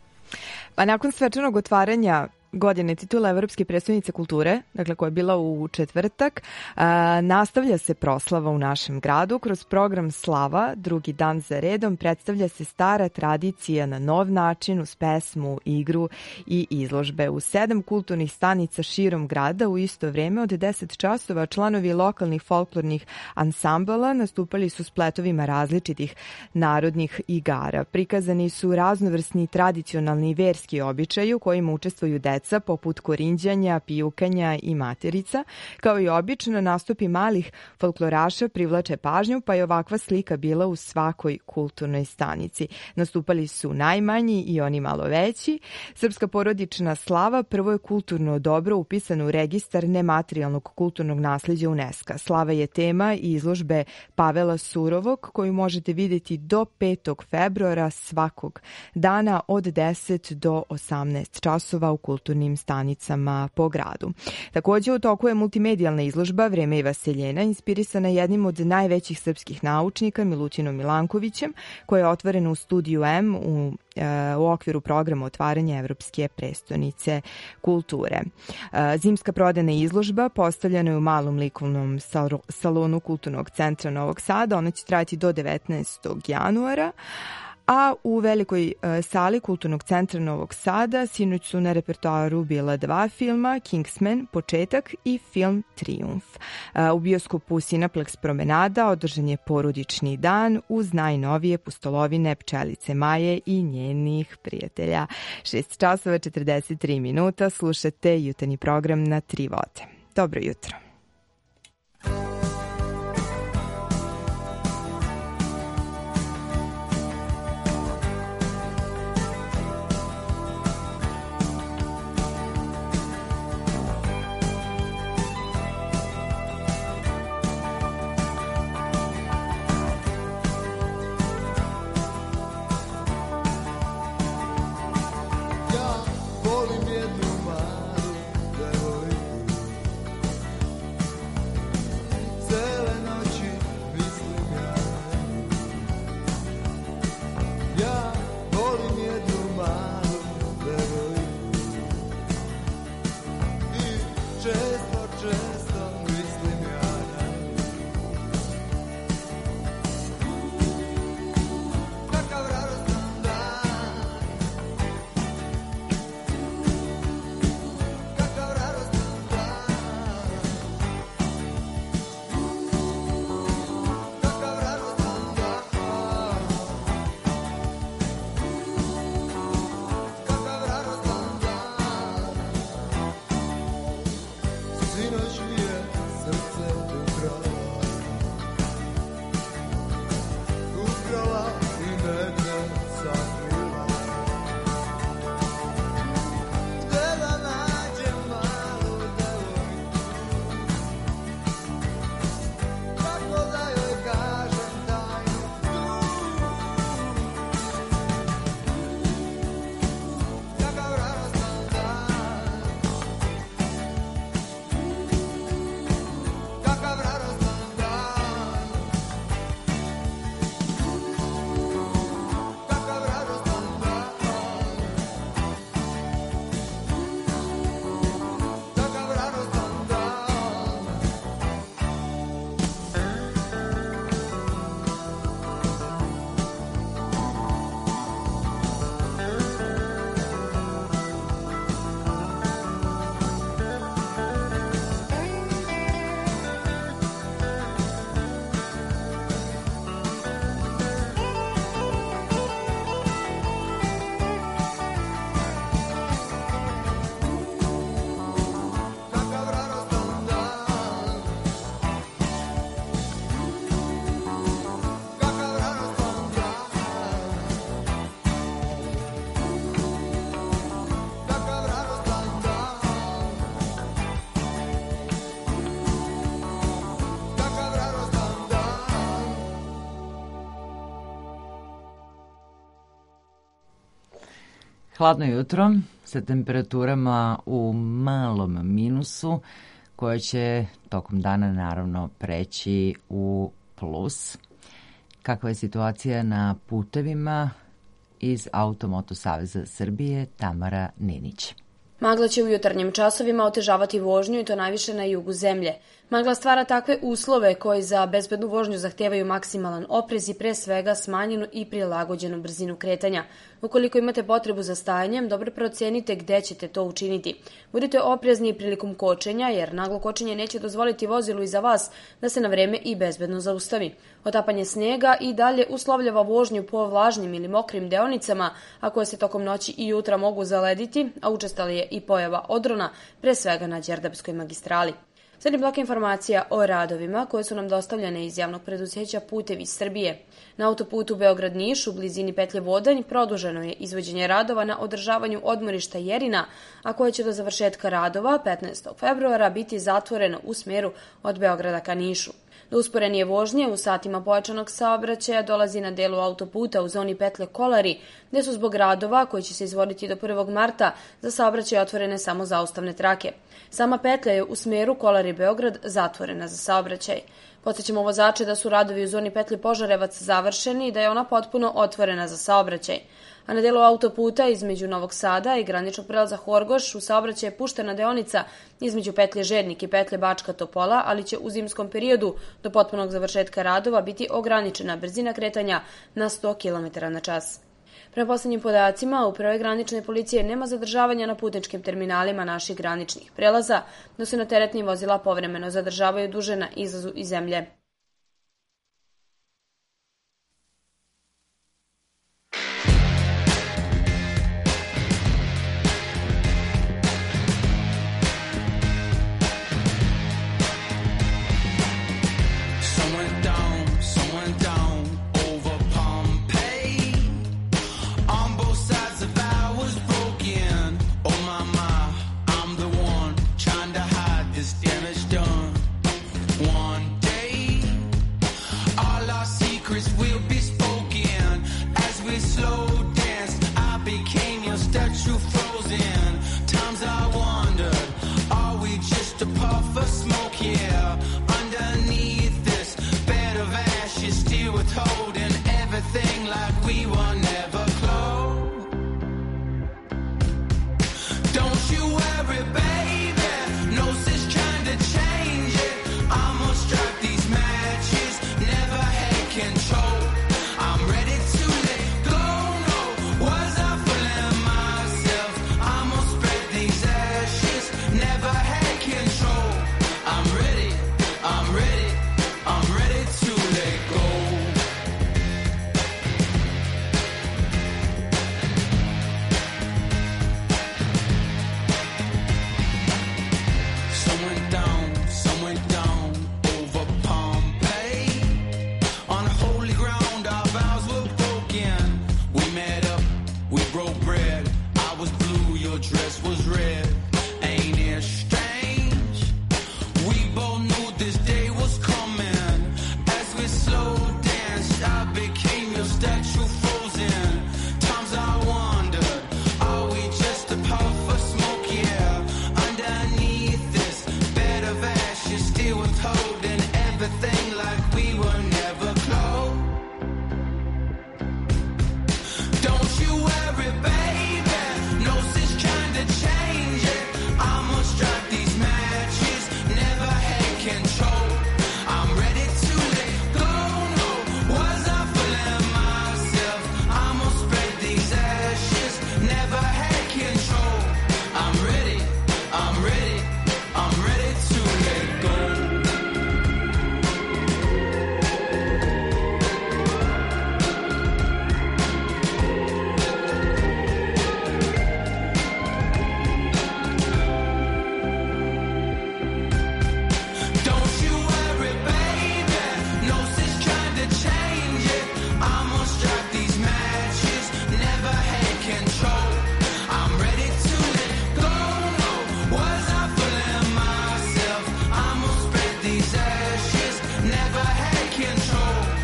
Pa nakon svečanog otvaranja godine titula Evropske prestonice kulture, dakle koja je bila u četvrtak, a, nastavlja se proslava u našem gradu. Kroz program Slava, drugi dan za redom, predstavlja se stara tradicija na nov način uz pesmu, igru i izložbe. U sedam kulturnih stanica širom grada u isto vreme od deset časova članovi lokalnih folklornih ansambala nastupali su spletovima različitih narodnih igara. Prikazani su raznovrsni tradicionalni i verski običaji u kojima učestvuju deca poput korinđanja, pijukanja i materica. Kao i obično, nastupi malih folkloraša privlače pažnju, pa je ovakva slika bila u svakoj kulturnoj stanici. Nastupali su najmanji i oni malo veći. Srpska porodična slava prvo je kulturno dobro upisano u registar nematerijalnog kulturnog nasleđa UNESCO. Slava je tema i izložbe Pavela Surovog koju možete vidjeti do petog februara svakog dana od deset do osamnaest časova u kulturnim stanicama po gradu. Također u toku je multimedijalna izložba Vreme i vaseljena, inspirisana jednim od najvećih srpskih naučnika Milutinom Milankovićem, koja je otvorena u studiju M u u okviru programa otvaranja Evropske prestonice kulture. Zimska prodajna izložba postavljena je u malom likovnom salonu Kulturnog centra Novog Sada. Ona će trajati do devetnaestog januara. A u velikoj sali Kulturnog centra Novog Sada sinoć su na repertoaru bila dva filma, Kingsman, Početak i film Trijumf. U bioskopu Cineplex Promenada održan je porodični dan uz najnovije pustolovine Pčelice Maje i njenih prijatelja. šest časova četrdeset tri minuta, slušate jutarnji program na Tri vode. Dobro jutro. Hladno jutro sa temperaturama u malom minusu koje će tokom dana naravno preći u plus. Kakva je situacija na putevima? Iz Automoto saveza Srbije Tamara Ninić. Magla će u jutarnjim časovima otežavati vožnju i to najviše na jugu zemlje. Magla stvara takve uslove koji za bezbednu vožnju zahtevaju maksimalan oprez i pre svega smanjenu i prilagođenu brzinu kretanja. Ukoliko imate potrebu za stajanjem, dobro procenite gde ćete to učiniti. Budite oprezni prilikom kočenja, jer naglo kočenje neće dozvoliti vozilu iza vas da se na vreme i bezbedno zaustavi. Otapanje snega i dalje uslovljava vožnju po vlažnim ili mokrim deonicama, a koje se tokom noći i jutra mogu zalediti, a učestali je i pojava odrona, pre svega na Đerdapskoj magistrali. Srednji blok informacija o radovima koje su nam dostavljene iz javnog preduzeća Putevi Srbije. Na autoputu Beograd-Niš u blizini petlje Vodanj produženo je izvođenje radova na održavanju odmorišta Jerina, a koje će do završetka radova petnaestog februara biti zatvoreno u smeru od Beograda ka Nišu. Do usporenije vožnje u satima pojačanog saobraćaja dolazi na delu autoputa u zoni petlje Kolari, gde su zbog radova koji će se izvoditi do prvog marta za saobraćaj otvorene samo zaustavne trake. Sama petlja je u smeru Kolari-Beograd zatvorena za saobraćaj. Podsećamo vozače da su radovi u zoni petlje Požarevac završeni i da je ona potpuno otvorena za saobraćaj. A na delu autoputa između Novog Sada i graničnog prelaza Horgoš u saobraćaj je puštena deonica između petlje Žednik i petlje Bačka Topola, ali će u zimskom periodu do potpunog završetka radova biti ograničena brzina kretanja na sto kilometara na čas. Prema poslednjim podacima, u Upravi granične policije nema zadržavanja na putničkim terminalima naših graničnih prelaza, no se na teretnim vozila povremeno zadržavaju duže na izlazu iz zemlje.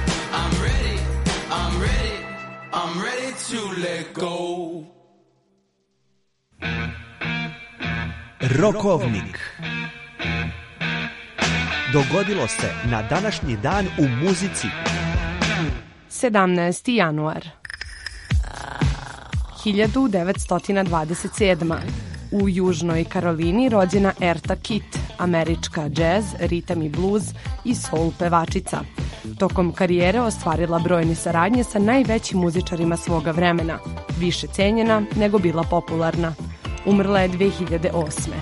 to let go. Rokovnik. Dogodilo se na današnji dan u muzici. sedamnaesti januar hiljadu devetsto dvadeset sedma. U Južnoj Karolini rođena Eartha Kitt, američka džez, ritam i bluz i soul pevačica. Tokom karijere ostvarila brojne saradnje sa najvećim muzičarima svoga vremena, više cenjena nego bila popularna. Umrla je dve hiljade osme.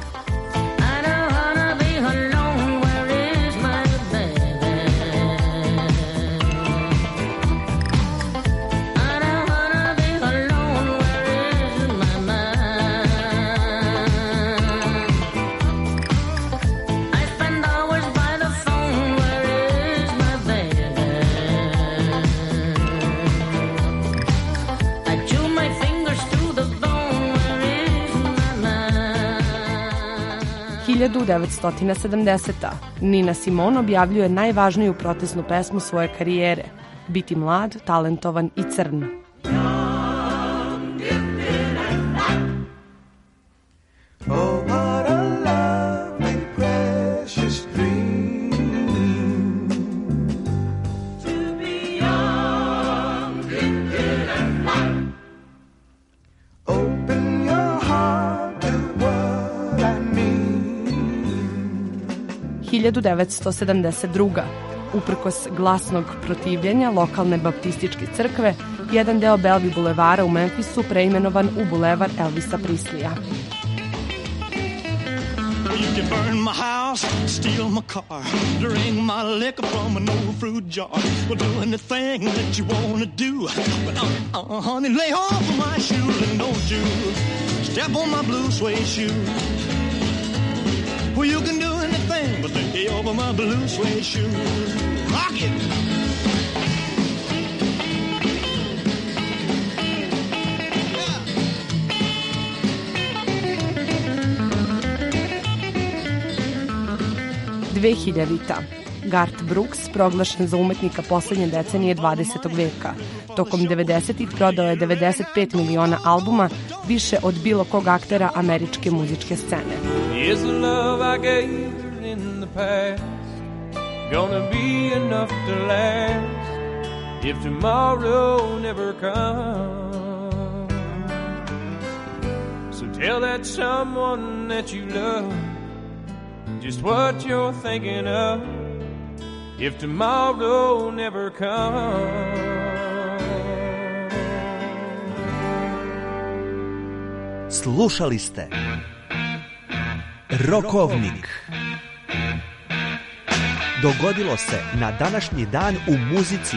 hiljadu devetsto sedamdeseta. Nina Simone objavljuje najvažniju protestnu pesmu svoje karijere, Biti mlad, talentovan i crn. hiljadu devetsto sedamdeset druga. Uprkos glasnog protivljenja lokalne baptističke crkve, jedan deo Bellevue bulevara u Memphisu preimenovan u bulevar Elvisa Preslija. You burn my house, steal my car, drink my liquor from an old fruit jar. Well, do anything that you wanna do, but uh, uh, honey, lay off of my shoes and don't you step on my blue suede shoes. Well, you can do anything but lay over my blue suede shoes. Rock it! dvehiljadita. Garth Brooks proglašen za umetnika poslednje decenije dvadesetog veka. Tokom devedesetih prodao je devedeset pet miliona albuma, više od bilo kog aktera američke muzičke scene. Is the love I gave in the past gonna be enough to last if tomorrow never comes? So tell that someone that you love just what you're thinking of if tomorrow never comes. Slušali ste Rokovnik. Dogodilo se na današnji dan u muzici.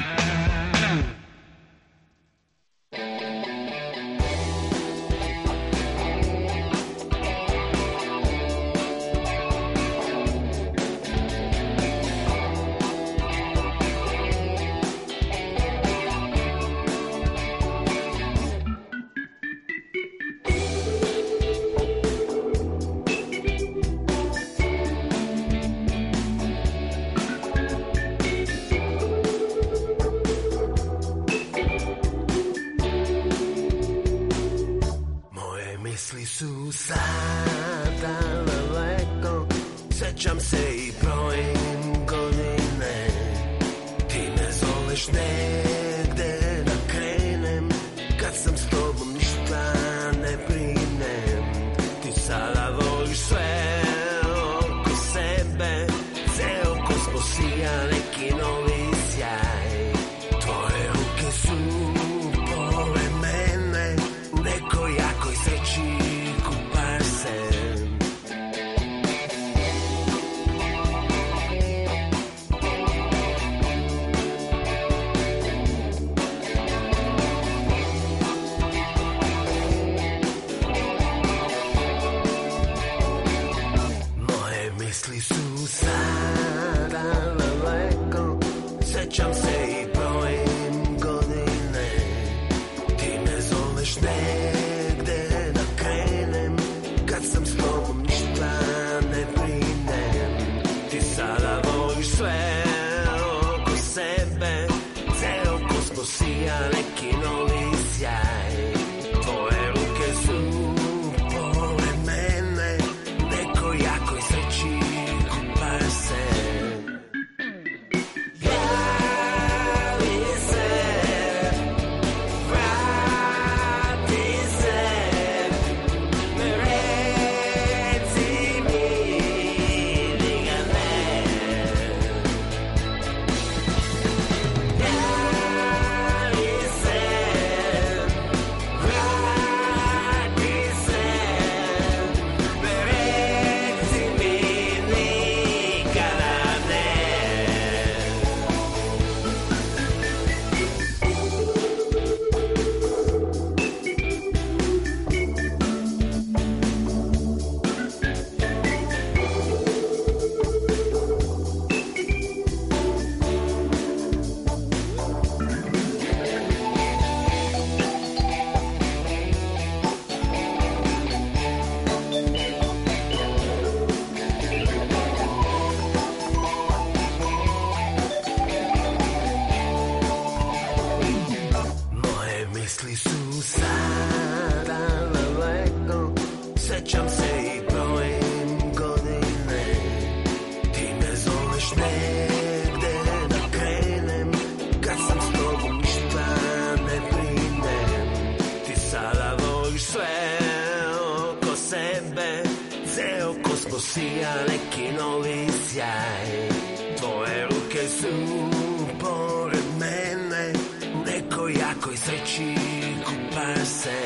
tvoje ruke su pored mene, u nekoj jakoj sreći kupaš se.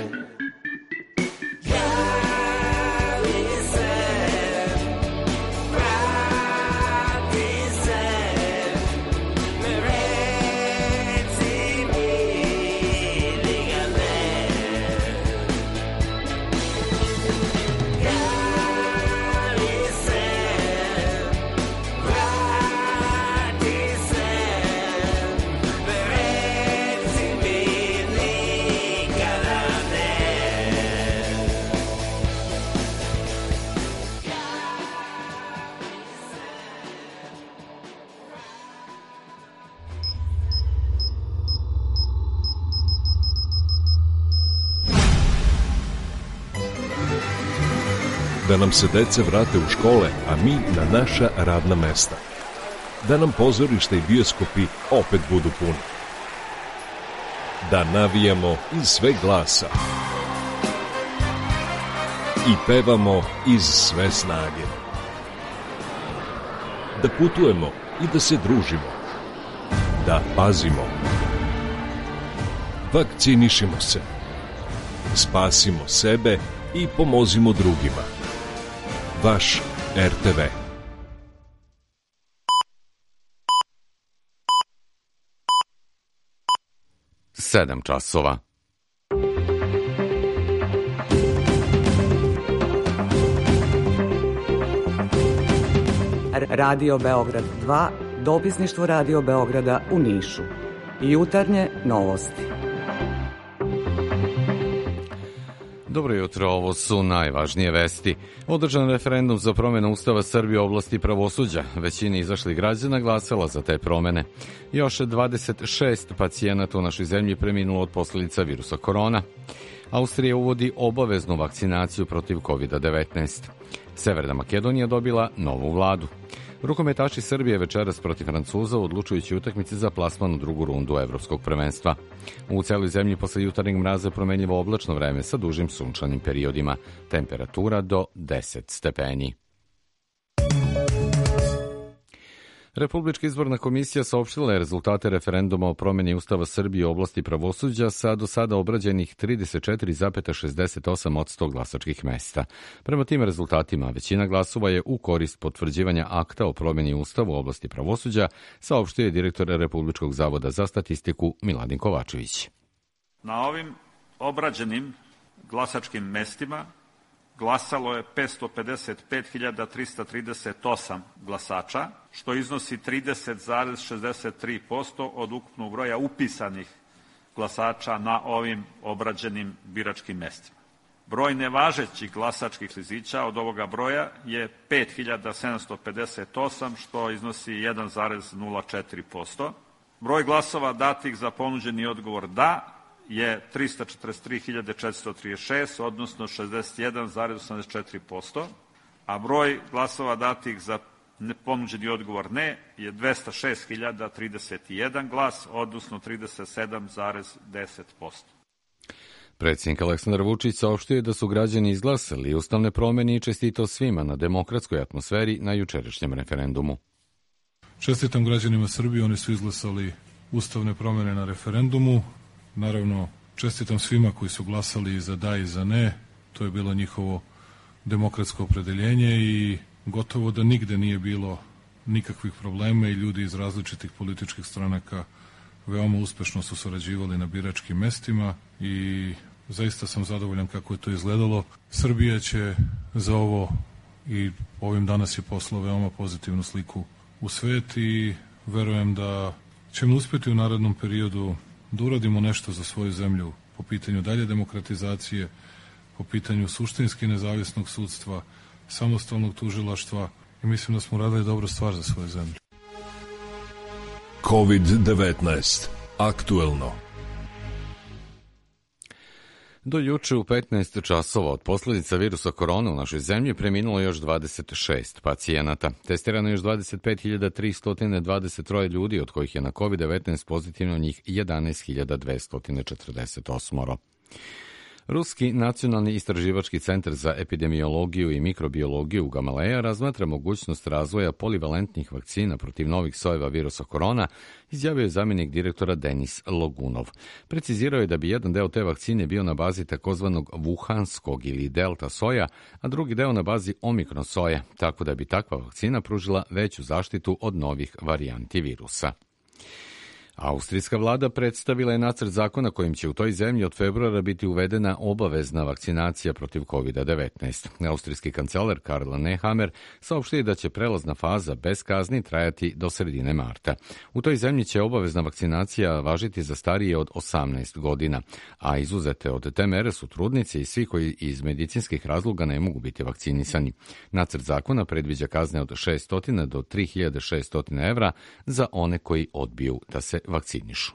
Da nam se dece vrate u škole, a mi na naša radna mesta. Da nam pozorišta i bioskopi opet budu puni. Da navijamo iz sveg glasa. I pevamo iz sve snage. Da putujemo i da se družimo. Da pazimo. Vakcinišimo se. Spasimo sebe i pomozimo drugima. Vaš R T V. Sedam časova. Radio Beograd dva, dopisništvo Radio Beograda u Nišu. Jutarnje novosti. Dobro jutro, ovo su najvažnije vesti. Održan referendum za promjenu Ustava Srbije u oblasti pravosuđa. Većina izašlih građana glasala za te promjene. Još dvadeset šest pacijenata u našoj zemlji preminulo od posljedica virusa korona. Austrija uvodi obaveznu vakcinaciju protiv kovid devetnaest. Severna Makedonija dobila novu vladu. Rukometaši Srbije večeras protiv Francuza u odlučujućoj utakmici za plasman u drugu rundu evropskog prvenstva. U celoj zemlji posle jutarnjeg mraza promenljivo oblačno vreme sa dužim sunčanim periodima. Temperatura do deset stepeni. Republička izborna komisija saopštila je rezultate referenduma o promjeni Ustava Srbije u oblasti pravosuđa sa do sada obrađenih trideset četiri zarez šezdeset osam posto glasačkih mesta. Prema tim rezultatima, većina glasova je u korist potvrđivanja akta o promjeni Ustava u oblasti pravosuđa, saopštio je direktor Republičkog zavoda za statistiku Miladin Kovačević. Na ovim obrađenim glasačkim mestima glasalo je petsto pedeset pet hiljada trista trideset osam glasača, što iznosi trideset zarez šezdeset tri posto od ukupnog broja upisanih glasača na ovim obrađenim biračkim mestima. Broj nevažećih glasačkih listića od ovoga broja je pet hiljada sedamsto pedeset osam, što iznosi jedan zarez nula četiri posto. Broj glasova datih za ponuđeni odgovor da je trista četrdeset tri hiljade četiristo trideset šest, odnosno šezdeset jedan zarez osamdeset četiri posto, a broj glasova datih za ponuđeni odgovor ne je dvesta šest hiljada trideset jedan glas, odnosno trideset sedam zarez deset posto. Predsjednik Aleksandar Vučić saopštio je da su građani izglasali ustavne promjene i čestitao svima na demokratskoj atmosferi na jučerašnjem referendumu. Čestitam građanima Srbije, oni su izglasali ustavne promjene na referendumu. Naravno, čestitam svima koji su glasali i za da i za ne. To je bilo njihovo demokratsko opredeljenje i gotovo da nigde nije bilo nikakvih problema i ljudi iz različitih političkih stranaka veoma uspešno su sarađivali na biračkim mestima i zaista sam zadovoljan kako je to izgledalo. Srbija će za ovo i ovim danas je poslao veoma pozitivnu sliku u svet i verujem da ćemo uspjeti u narednom periodu da uradimo nešto za svoju zemlju po pitanju dalje demokratizacije, po pitanju suštinski nezavisnog sudstva, samostalnog tužilaštva i mislim da smo uradili dobru stvar za svoju zemlju. kovid devetnaest. Aktuelno. Do juče u petnaest časova od posljedica virusa korona u našoj zemlji preminulo još dvadeset šest pacijenata. Testirano je još dvadeset pet hiljada tristo dvadeset tri ljudi, od kojih je na kovid devetnaest pozitivno njih jedanaest hiljada dvesta četrdeset osam. Ruski nacionalni istraživački centar za epidemiologiju i mikrobiologiju u Gamaleja razmatra mogućnost razvoja polivalentnih vakcina protiv novih sojeva virusa korona, izjavio je zamjenik direktora Denis Logunov. Precizirao je da bi jedan deo te vakcine bio na bazi takozvanog vuhanskog ili delta soja, a drugi deo na bazi omikron soja, tako da bi takva vakcina pružila veću zaštitu od novih varijanti virusa. Austrijska vlada predstavila je nacrt zakona kojim će u toj zemlji od februara biti uvedena obavezna vakcinacija protiv kovid devetnaest. Austrijski kancelar Karl Nehammer saopštio da će prelazna faza bez kazni trajati do sredine marta. U toj zemlji će obavezna vakcinacija važiti za starije od osamnaest godina, a izuzete od te mere su trudnice i svi koji iz medicinskih razloga ne mogu biti vakcinisani. Nacrt zakona predviđa kazne od šesnaest do tri hiljade šessto evra za one koji odbiju da se vakcinišu.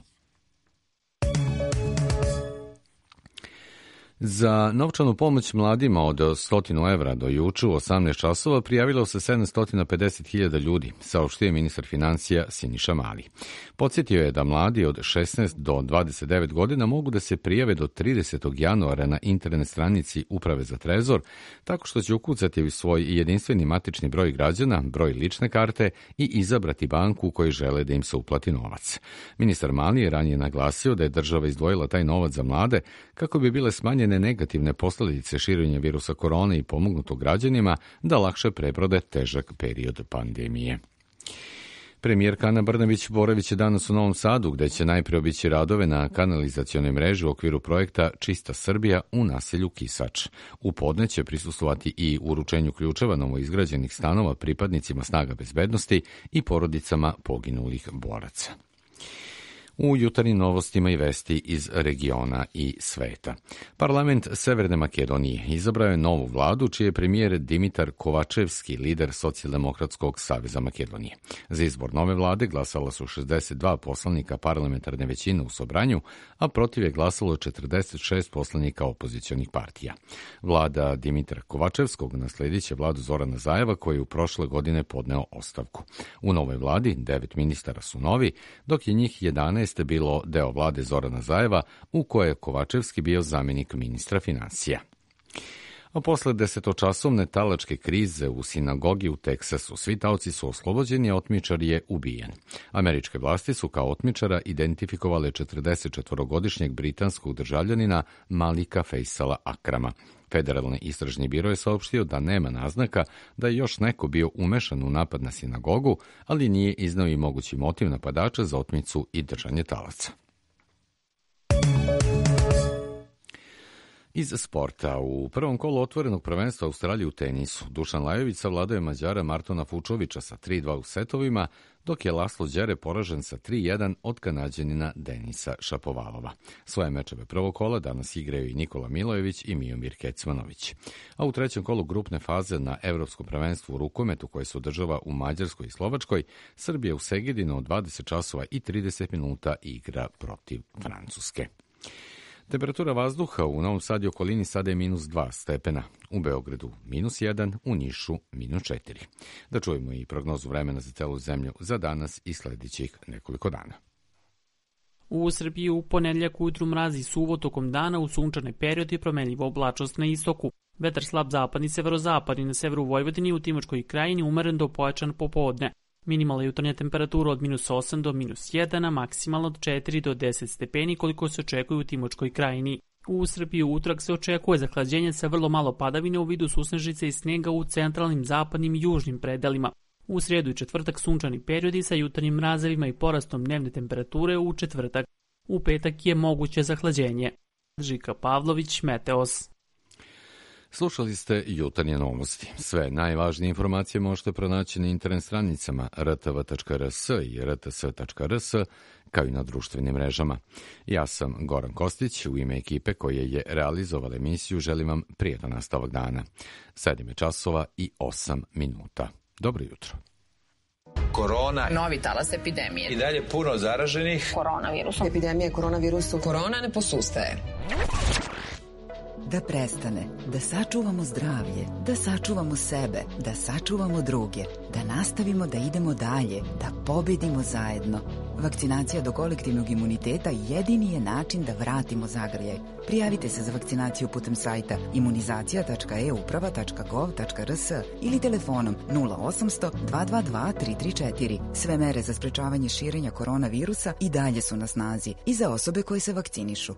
Za novčanu pomoć mladima od sto evra do juče u osamnaest časova prijavilo se sedamsto pedeset hiljada ljudi, saopštio je ministar financija Siniša Mali. Podsjetio je da mladi od šesnaest do dvadeset devet godina mogu da se prijave do tridesetog januara na internet stranici Uprave za trezor, tako što će ukucati u svoj jedinstveni matični broj građana, broj lične karte i izabrati banku u kojoj žele da im se uplati novac. Ministar Mali je ranije naglasio da je država izdvojila taj novac za mlade kako bi bile smanjene negativne posledice širenja virusa korone i pomognuto građanima da lakše prebrode težak period pandemije. Premijerka Ana Brnabić-Boravić je danas u Novom Sadu, gde će najpre obići radove na kanalizacionoj mreži u okviru projekta Čista Srbija u naselju Kisač. U podne će prisustvovati i uručenju ključeva novoizgrađenih stanova pripadnicima snaga bezbednosti i porodicama poginulih boraca. U jutarnjim novostima i vesti iz regiona i sveta. Parlament Severne Makedonije izabrao je novu vladu, čiji je premijer Dimitar Kovačevski, lider Socijaldemokratskog saveza Makedonije. Za izbor nove vlade glasala su šezdeset dva poslanika parlamentarne većine u Sobranju, a protiv je glasalo četrdeset šest poslanika opozicionih partija. Vlada Dimitra Kovačevskog nasledit će vladu Zorana Zajeva, koji je u prošle godine podneo ostavku. U novoj vladi devet ministara su novi, dok je njih jedanaest bilo deo vlade Zorana Zajeva, u kojoj je Kovačevski bio zamjenik ministra financija. A posle desetočasovne talačke krize u sinagogi u Teksasu, svi taoci su oslobođeni, a otmičar je ubijen. Američke vlasti su kao otmičara identifikovale četrdesetčetvorogodišnjeg britanskog državljanina Malika Fejsala Akrama. Federalni istražni biro je saopštio da nema naznaka da je još neko bio umešan u napad na sinagogu, ali nije iznao i mogući motiv napadača za otmicu i držanje talaca. Iz sporta. U prvom kolu otvorenog prvenstva Australije u tenisu Dušan Lajović savladao je Mađara Martona Fučovića sa tri dva u setovima, dok je Laslo Đere poražen sa tri jedan od Kanađanina Denisa Šapovalova. Svoje mečeve prvog kola danas igraju i Nikola Milojević i Miomir Kecmanović. A u trećem kolu grupne faze na Evropskom prvenstvu u rukometu, koje se održava u Mađarskoj i Slovačkoj, Srbija u Segedinu od dvadeset časova i trideset minuta igra protiv Francuske. Temperatura vazduha u Novom Sadu i okolini sada je minus dva stepena, u Beogradu minus jedan, u Nišu minus četiri. Da čujemo i prognozu vremena za celu zemlju za danas i sljedećih nekoliko dana. U Srbiji u ponedeljak ujutru mrazi suvo tokom dana, u sunčane periodi promenljiva oblačnost na istoku. Vetar slab zapadni, severozapadni na severu Vojvodini i u Timočkoj krajini umeren do pojačan popodne. Minimalna jutarnja temperatura od minus osam do minus jedan, a maksimalno od četiri do deset stepeni koliko se očekuje u Timočkoj krajini. U Srbiji u utorak se očekuje zahlađenje sa vrlo malo padavine u vidu susnežice i snega u centralnim, zapadnim i južnim predelima. U srijedu i četvrtak sunčani periodi sa jutarnjim mrazevima i porastom dnevne temperature u četvrtak. U petak je moguće zahlađenje. Žika Pavlović, Meteos. Slušali ste jutarnje novosti. Sve najvažnije informacije možete pronaći na internet stranicama r t v tačka r s i r t s tačka r s, kao i na društvenim mrežama. Ja sam Goran Kostić, u ime ekipe koje je realizovala emisiju želim vam prijetan nastavak dana. sedam je časova i osam minuta. Dobro jutro. Korona. Novi talas epidemije. I dalje puno zaraženih. Koronavirusom. Epidemija koronavirusom. Korona ne posustaje. Da prestane, da sačuvamo zdravlje, da sačuvamo sebe, da sačuvamo druge, da nastavimo da idemo dalje, da pobedimo zajedno. Vakcinacija do kolektivnog imuniteta jedini je način da vratimo zagrljaj. Prijavite se za vakcinaciju putem sajta imunizacija tačka e uprava tačka gov tačka r s ili telefonom nula osamsto dva dva dva tri tri četiri. Sve mere za sprečavanje širenja koronavirusa i dalje su na snazi i za osobe koje se vakcinišu.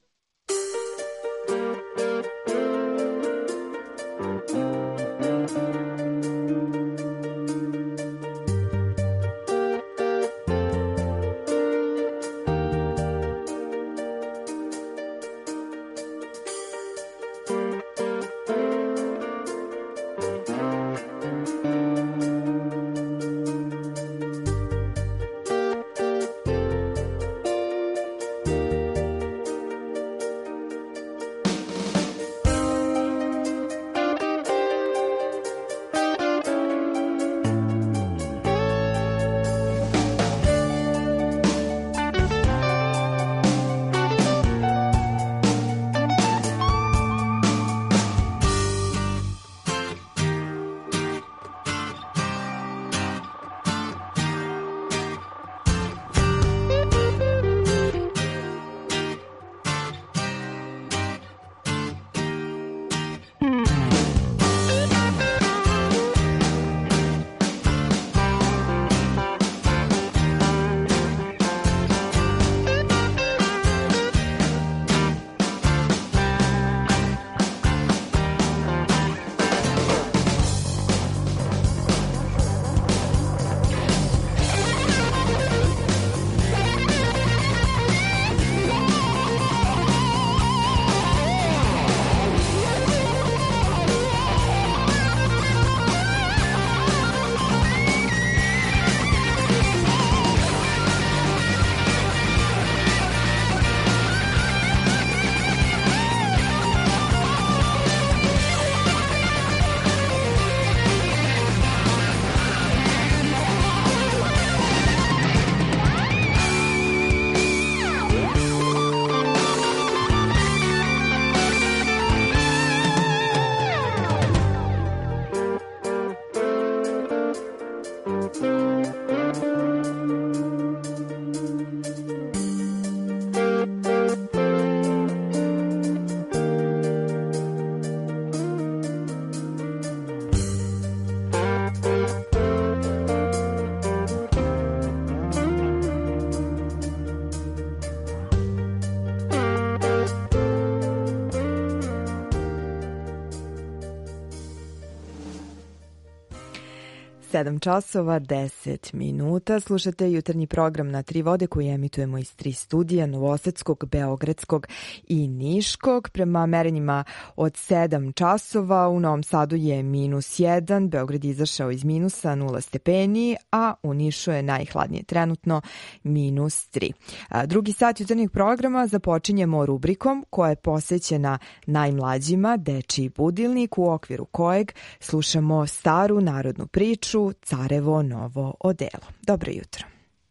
sedam časova deset minuta. Slušate jutarnji program na Tri vode koji emitujemo iz tri studija Novosadskog, Beogradskog i Niškog. Prema merenjima od sedam časova u Novom Sadu je minus jedan, Beograd je izašao iz minusa nula stepeni, a u Nišu je najhladnije trenutno minus tri. Drugi sat jutarnjeg programa započinjemo rubrikom koja je posvećena najmlađima, Dečiji budilnik, u okviru kojeg slušamo staru narodnu priču Carevo novo odelo. Dobro jutro.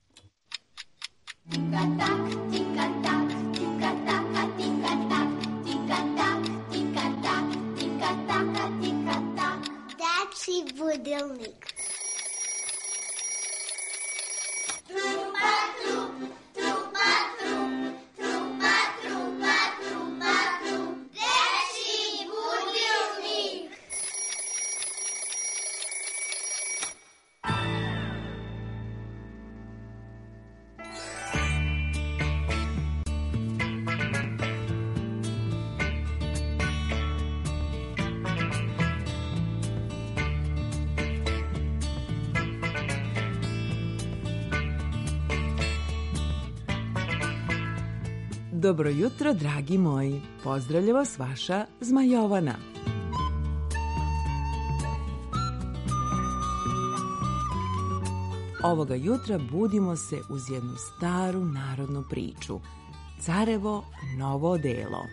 Dečiji budilnik. Trupa, trup, trupa, trup, trupa, trupa, trupa, trup. Dečiji budilnik. Dobro jutro, dragi moji. Pozdravlja vas vaša Zmajovana. Ovoga jutra budimo se uz jednu staru narodnu priču. Carevo novo odelo.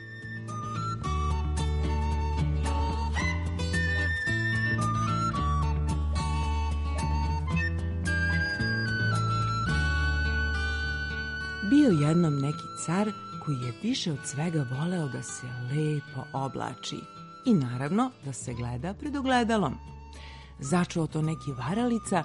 Bio jednom neki car koji je više od svega voleo da se lepo oblači i naravno da se gleda pred ogledalom. Začuo to neki varalica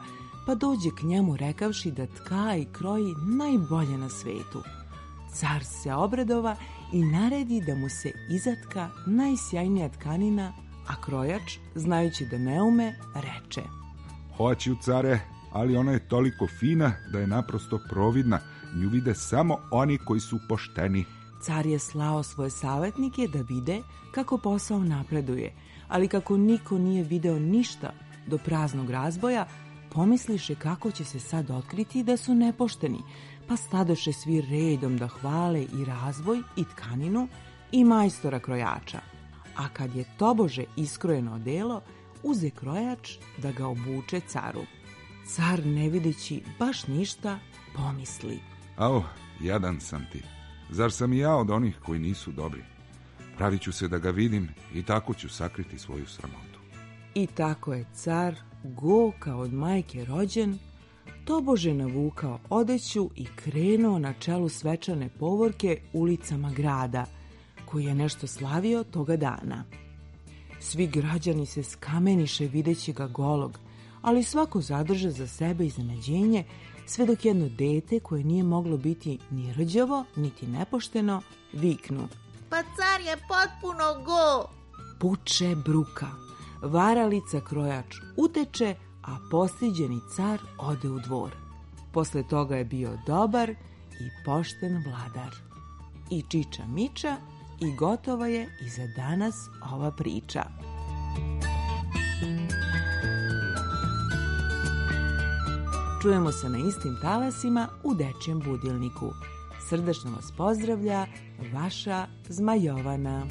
pa dođe k njemu rekavši da tka i kroji najbolje na svetu. Car se obradova i naredi da mu se izatka najsjajnija tkanina, a krojač, znajući da ne ume, reče: Hoću, care, ali ona je toliko fina da je naprosto providna. Nju vide samo oni koji su pošteni. Car je slao svoje savjetnike da vide kako posao napreduje, ali kako niko nije video ništa do praznog razboja, pomisliše kako će se sad otkriti da su nepošteni, pa stadoše svi redom da hvale i razboj i tkaninu i majstora krojača. A kad je tobože iskrojeno odelo, uze krojač da ga obuče caru. Car, ne videći baš ništa, pomisli: Ao, jadan sam ti. Zar sam i ja od onih koji nisu dobri? Pravit ću se da ga vidim i tako ću sakriti svoju sramotu. I tako je car, go kao od majke rođen, tobože navukao odeću i krenuo na čelu svečane povorke ulicama grada, koji je nešto slavio toga dana. Svi građani se skameniše videći ga golog, ali svako zadrže za sebe iznenađenje, sve dok jedno dete, koje nije moglo biti ni rđavo, niti nepošteno, viknu: Pa car je potpuno go! Puče bruka, varalica krojač uteče, a postiđeni car ode u dvor. Posle toga je bio dobar i pošten vladar. I čiča miča, i gotova je i za danas ova priča. Čujemo se na istim talasima u Dečijem budilniku. Srdačno vas pozdravlja vaša Zmajovana.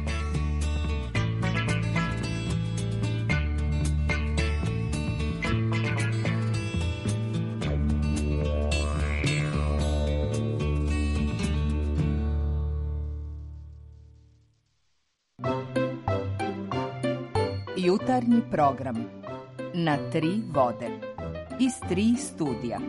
Jutarnji program na tri vode iz tri studija.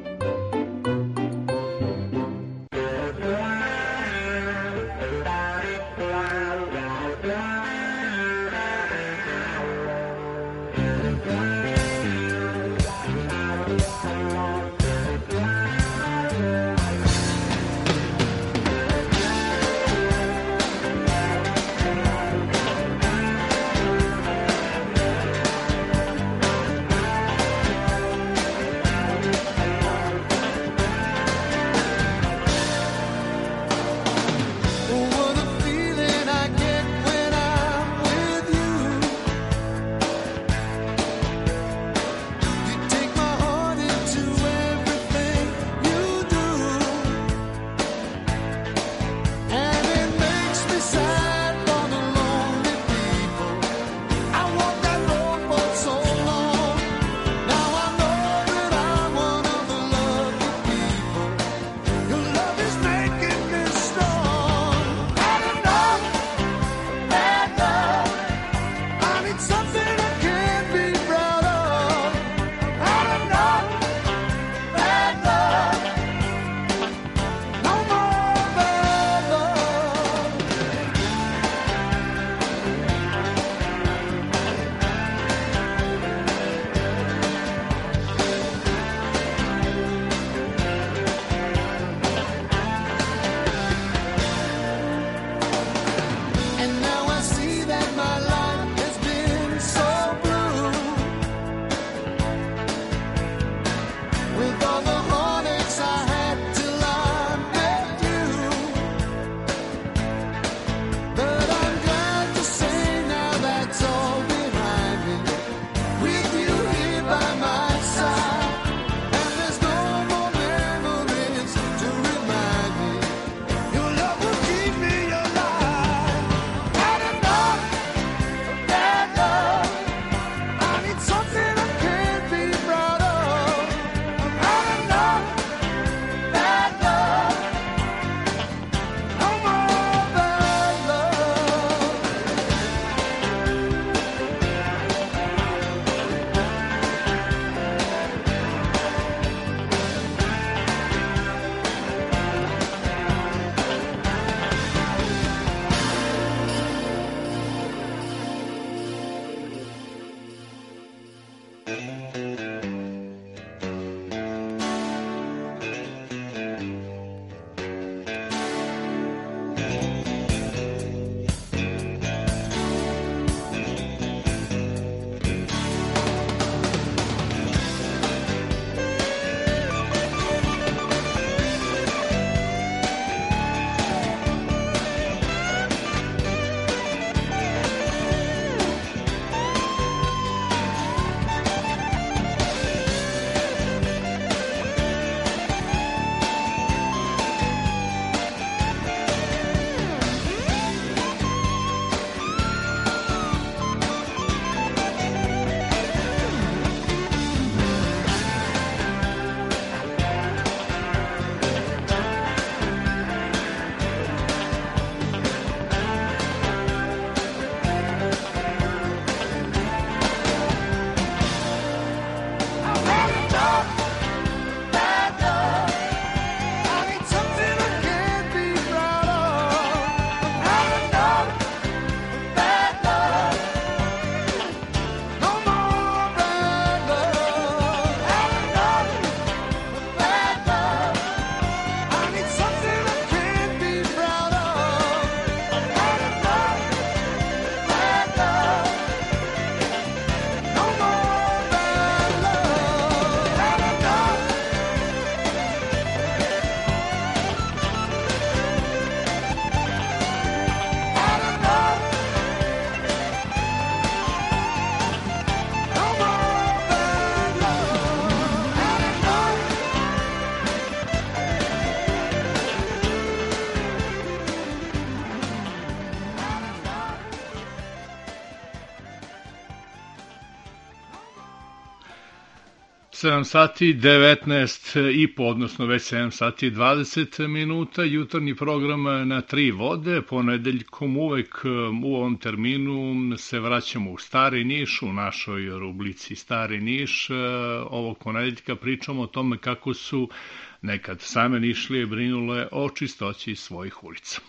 sedam sati devetnaest i po, odnosno već sedam sati i dvadeset minuta, jutarnji program na tri vode, ponedeljkom uvek u ovom terminu se vraćamo u Stari Niš, u našoj rubrici Stari Niš. Ovog ponedeljka pričamo o tome kako su nekad same Nišlije brinule o čistoći svojih ulica.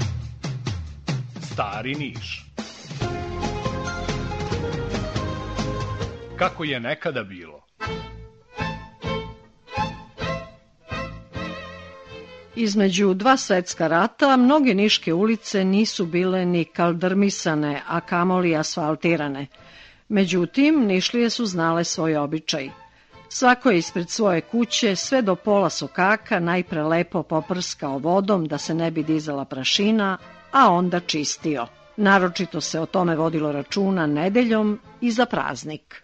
Stari Niš. Kako je nekada bilo? Između dva svetska rata mnoge niške ulice nisu bile ni kaldrmisane, a kamoli asfaltirane. Međutim, Nišlije su znale svoj običaj. Svako je ispred svoje kuće sve do pola sokaka najpre lepo poprskao vodom da se ne bi dizala prašina, a onda čistio. Naročito se o tome vodilo računa nedeljom i za praznik.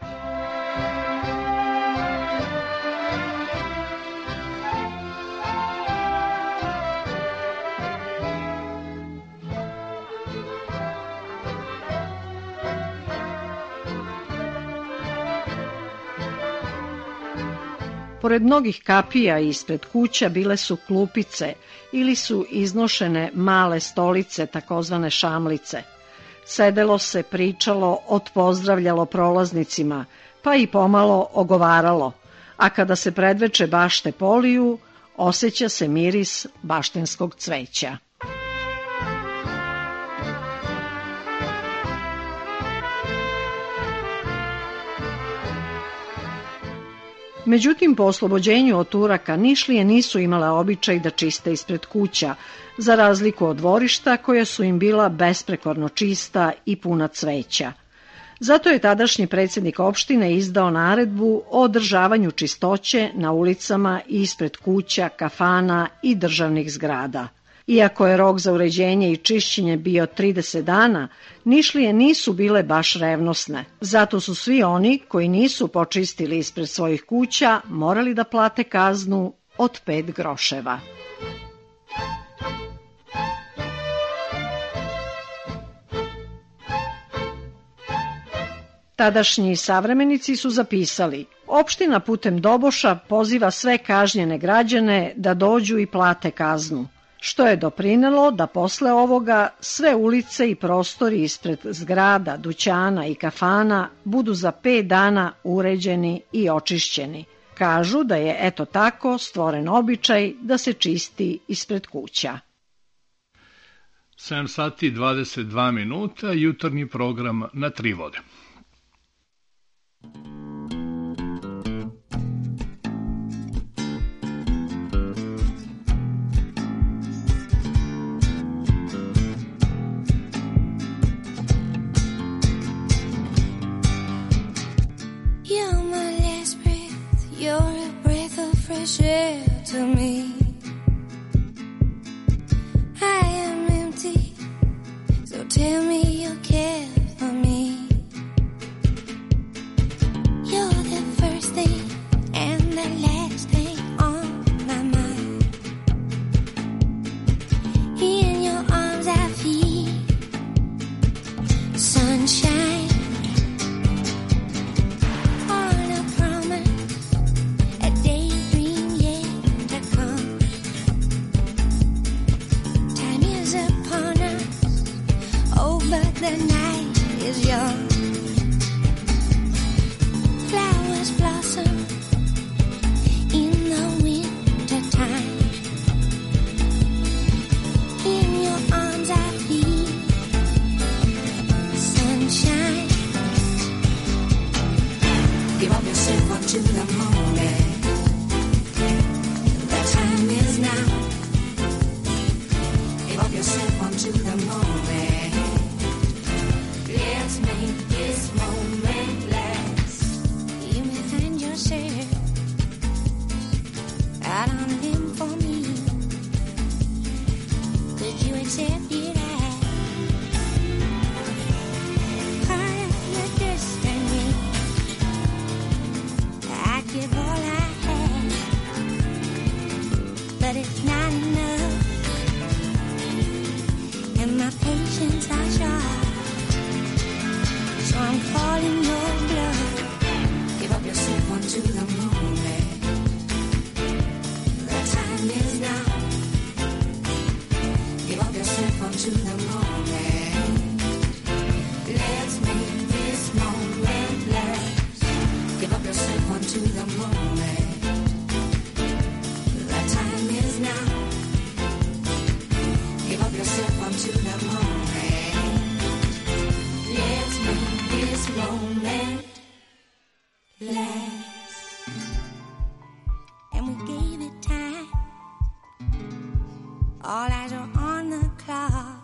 Pored mnogih kapija ispred kuća bile su klupice ili su iznošene male stolice, takozvane šamlice. Sedelo se, pričalo, otpozdravljalo prolaznicima, pa i pomalo ogovaralo, a kada se predveče bašte poliju, osjeća se miris baštenskog cveća. Međutim, po oslobođenju od Turaka Nišlije nisu imale običaj da čiste ispred kuća, za razliku od dvorišta koja su im bila besprekorno čista i puna cveća. Zato je tadašnji predsjednik opštine izdao naredbu o održavanju čistoće na ulicama i ispred kuća, kafana i državnih zgrada. Iako je rok za uređenje i čišćenje bio trideset dana, Nišlije nisu bile baš revnosne. Zato su svi oni koji nisu počistili ispred svojih kuća morali da plate kaznu od pet groševa. Tadašnji savremenici su zapisali: opština putem doboša poziva sve kažnjene građane da dođu i plate kaznu, što je doprinelo da posle ovoga sve ulice i prostori ispred zgrada, dućana i kafana budu za pet dana uređeni i očišćeni. Kažu da je eto tako stvoren običaj da se čisti ispred kuća. sedam sati i dvadeset dva minuta, jutarnji program na tri vode. You're my last breath, you're a breath of fresh air to me. I am empty, so tell me you care for me. You're the first thing and the last thing on my mind. In your arms I feel sunshine. The night is young. Flowers blossom in the winter time. In your arms I feel sunshine. Give up yourself up to the moment. The time is now. Give up yourself onto the moment. Let's make this moment last. You may find yourself out on a limb for me. Could you accept it as part of your destiny? I give all I have, but it's not enough, and my patience are short. I'm calling your bluff. Give up yourself onto the moon. to the moment. Let's make this moment last. Give up yourself onto the moment. The time is now. Give up yourself onto the moment. Let's make this moment last. And we gave it time. All eyes are on the clock.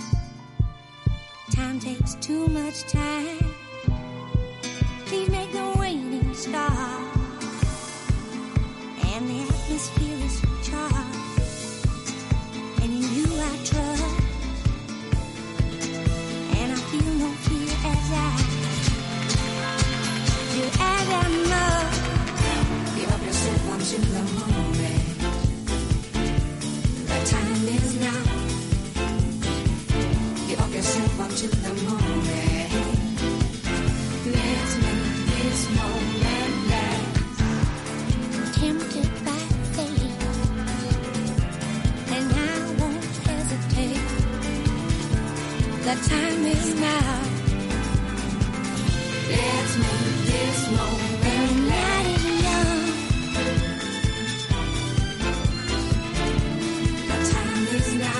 Time takes too much time. Please make the waiting stop. And the atmosphere is charged. And in you I trust. And I feel no fear as I do as I must. Give up yourself onto the moment. The time is now. Give up yourself onto the moment. Let's make this moment last. Tempted by fate, and I won't hesitate. The time is now. Let's make this moment light is young. The time is now.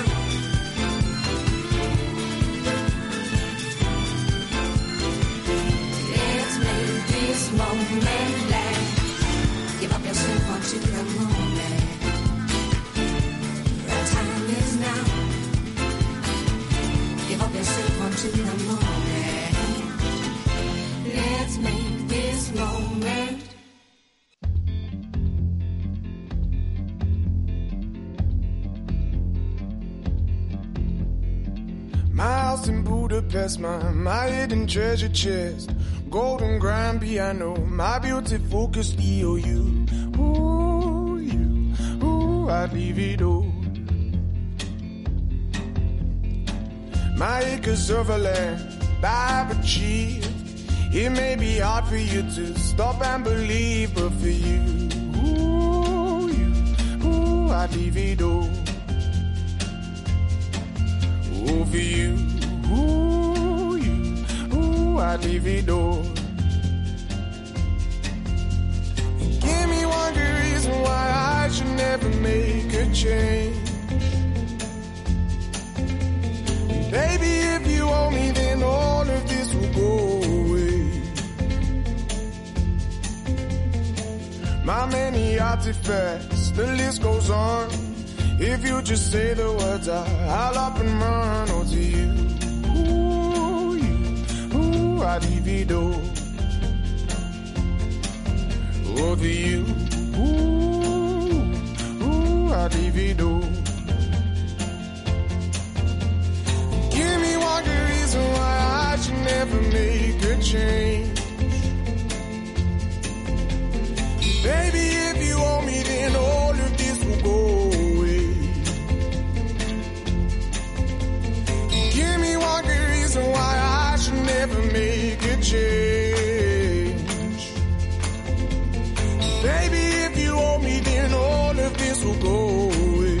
Let's make this moment last. Give up yourself onto the moment. The time is now. Give up yourself onto the moment. Let's make this moment. My house in Budapest, my, my hidden treasure chest, golden grand piano, my beauty focused E O U. Ooh, you, ooh, I'd leave it all. My acres of land I've achieved. It may be hard for you to stop and believe, but for you, ooh, you, ooh, I'd leave it all. Ooh, for you, ooh, you, ooh, I'd leave it all. Give me one good reason why I should never make a change. Baby, if you owe me, then all of this will go away. My many artifacts, the list goes on. If you just say the words, I, I'll up and run. Oh, to you, ooh, you, ooh, I'd leave it all. Oh, to you, ooh, ooh, I'd leave it all. Give me one good reason why I should never make a change. Baby, if you owe me, then all of this will go away. Give me one good reason why I should never make a change. Baby, if you owe me, then all of this will go away.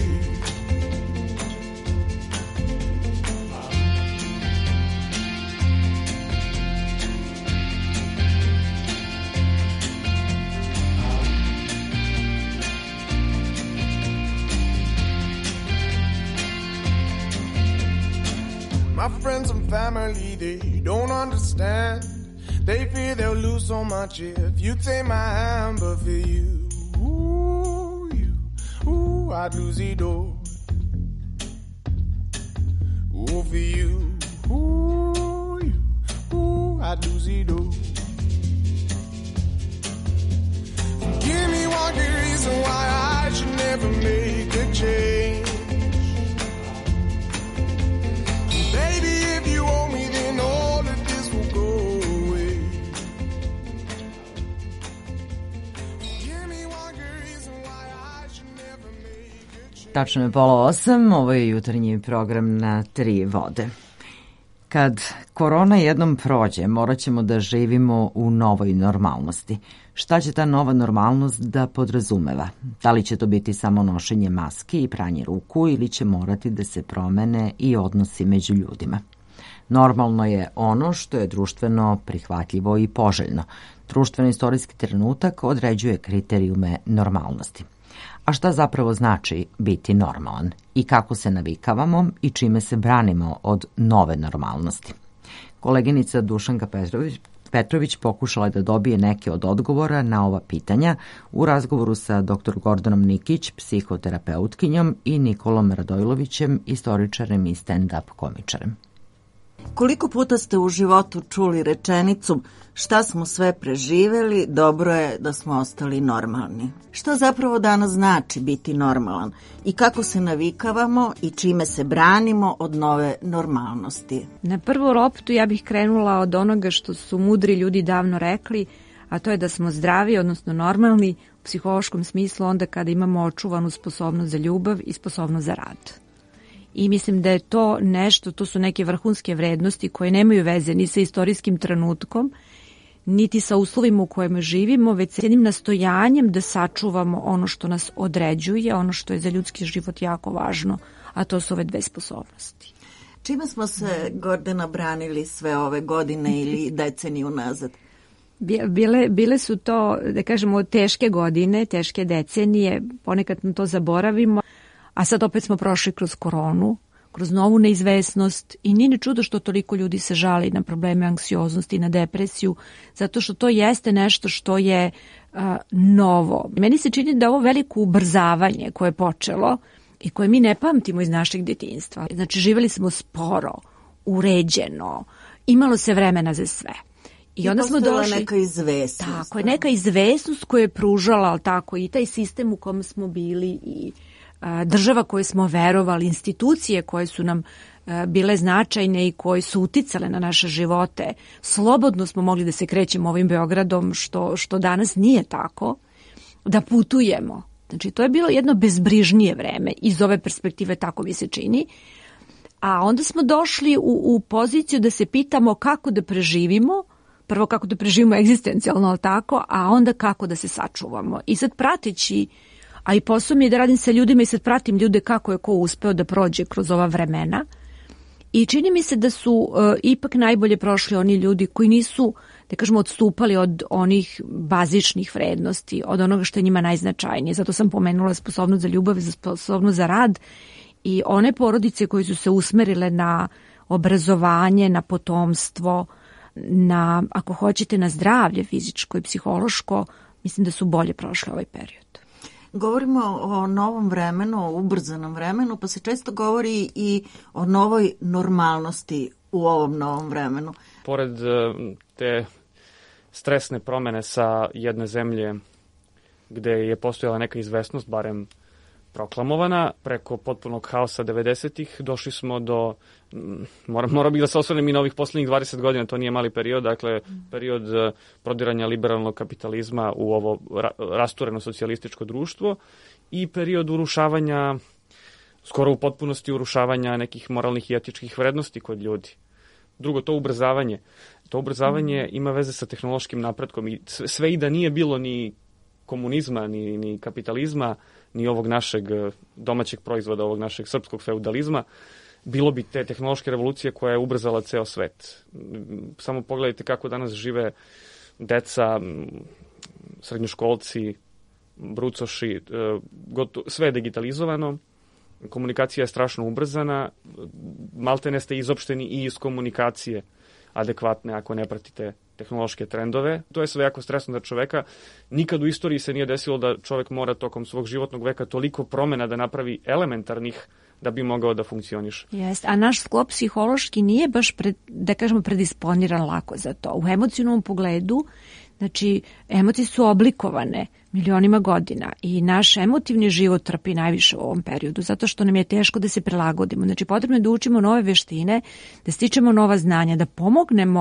My friends and family, they don't understand. They fear they'll lose so much if you take my hand. But for you, ooh, you, ooh, I'd lose it all. Ooh, for you, ooh, you, ooh, I'd lose it all. Give me one good reason why I should never make a change. Baby, if you owe me, then all of this will go away. Give me one good reason why I should never make a change. Tačno je pola osam, ovo je jutarnji program na Tri vode. Kad korona jednom prođe, morat ćemo da živimo u novoj normalnosti. Šta će ta nova normalnost da podrazumeva? Da li će to biti samo nošenje maske i pranje ruku ili će morati da se promene i odnosi među ljudima? Normalno je ono što je društveno prihvatljivo i poželjno. Društveno-istorijski trenutak određuje kriterijume normalnosti. A šta zapravo znači biti normalan i kako se navikavamo i čime se branimo od nove normalnosti? Koleginica Dušanka Petrović, Petrović pokušala je da dobije neke od odgovora na ova pitanja u razgovoru sa doktor Gordanom Nikić, psihoterapeutkinjom, i Nikolom Radojlovićem, istoričarem i stand-up komičarem. Koliko puta ste u životu čuli rečenicu šta smo sve preživeli, dobro je da smo ostali normalni? Šta zapravo danas znači biti normalan i kako se navikavamo i čime se branimo od nove normalnosti? Na prvu loptu ja bih krenula od onoga što su mudri ljudi davno rekli, a to je da smo zdravi, odnosno normalni u psihološkom smislu onda kada imamo očuvanu sposobnost za ljubav i sposobnost za rad. I mislim da je to nešto, to su neke vrhunske vrednosti koje nemaju veze ni sa istorijskim trenutkom, niti sa uslovima u kojima živimo, već sa jednim nastojanjem da sačuvamo ono što nas određuje, ono što je za ljudski život jako važno, a to su ove dve sposobnosti. Čime smo se, Gordana, branili sve ove godine ili deceniju nazad? Bile, bile su to, da kažemo, teške godine, teške decenije, ponekad to zaboravimo, a sad opet smo prošli kroz koronu, kroz novu neizvesnost i nije ni čudo što toliko ljudi se žali na probleme anksioznosti, na depresiju, zato što to jeste nešto što je a, novo. Meni se čini da ovo veliko ubrzavanje koje je počelo i koje mi ne pamtimo iz našeg djetinjstva. Znači, živjeli smo sporo, uređeno, imalo se vremena za sve. I, I onda smo došli neka izvesnost. Tako je, neka izvesnost koja je pružala, ali tako, i taj sistem u kom smo bili i država koje smo verovali, institucije koje su nam bile značajne i koje su uticale na naše živote. Slobodno smo mogli da se krećemo ovim Beogradom, što, što danas nije tako, da putujemo. Znači, to je bilo jedno bezbrižnije vreme, iz ove perspektive tako mi se čini. A onda smo došli u, u poziciju da se pitamo kako da preživimo, prvo kako da preživimo egzistencijalno, ali tako, a onda kako da se sačuvamo. I sad prateći, a i posao mi je da radim sa ljudima i sad pratim ljude kako je ko uspeo da prođe kroz ova vremena. I čini mi se da su uh, ipak najbolje prošli oni ljudi koji nisu, da kažemo, odstupali od onih bazičnih vrednosti, od onoga što je njima najznačajnije. Zato sam pomenula sposobnost za ljubav, za sposobnost za rad i one porodice koje su se usmerile na obrazovanje, na potomstvo, na, ako hoćete, na zdravlje fizičko i psihološko, mislim da su bolje prošli ovaj period. Govorimo o novom vremenu, o ubrzanom vremenu, pa se često govori i o novoj normalnosti u ovom novom vremenu. Pored te stresne promene sa jedne zemlje gde je postojala neka izvesnost, barem proklamovana, preko potpunog haosa devedesetih došli smo do, moram, moram bih da se osvrnem i na ovih poslednjih dvadeset godina, to nije mali period, dakle period prodiranja liberalnog kapitalizma u ovo rastureno socijalističko društvo i period urušavanja, skoro u potpunosti urušavanja nekih moralnih i etičkih vrednosti kod ljudi. Drugo, to ubrzavanje. To ubrzavanje ima veze sa tehnološkim napretkom i sve i da nije bilo ni komunizma, ni, ni kapitalizma, ni ovog našeg domaćeg proizvoda, ovog našeg srpskog feudalizma, bilo bi te tehnološke revolucije koja je ubrzala ceo svet. Samo pogledajte kako danas žive deca, srednjoškolci, brucoši, sve je digitalizovano, komunikacija je strašno ubrzana, maltene ste izopšteni i iz komunikacije adekvatne ako ne pratite tehnološke trendove. To je sve jako stresno za čoveka. Nikad u istoriji se nije desilo da čovek mora tokom svog životnog veka toliko promena da napravi elementarnih da bi mogao da funkcioniše. Jeste, a naš sklop psihološki nije baš, pred, da kažemo, predisponiran lako za to. U emocionalnom pogledu, znači, emocije su oblikovane milionima godina i naš emotivni život trpi najviše u ovom periodu, zato što nam je teško da se prilagodimo. Znači, potrebno je da učimo nove veštine, da stičemo nova znanja, da pomognemo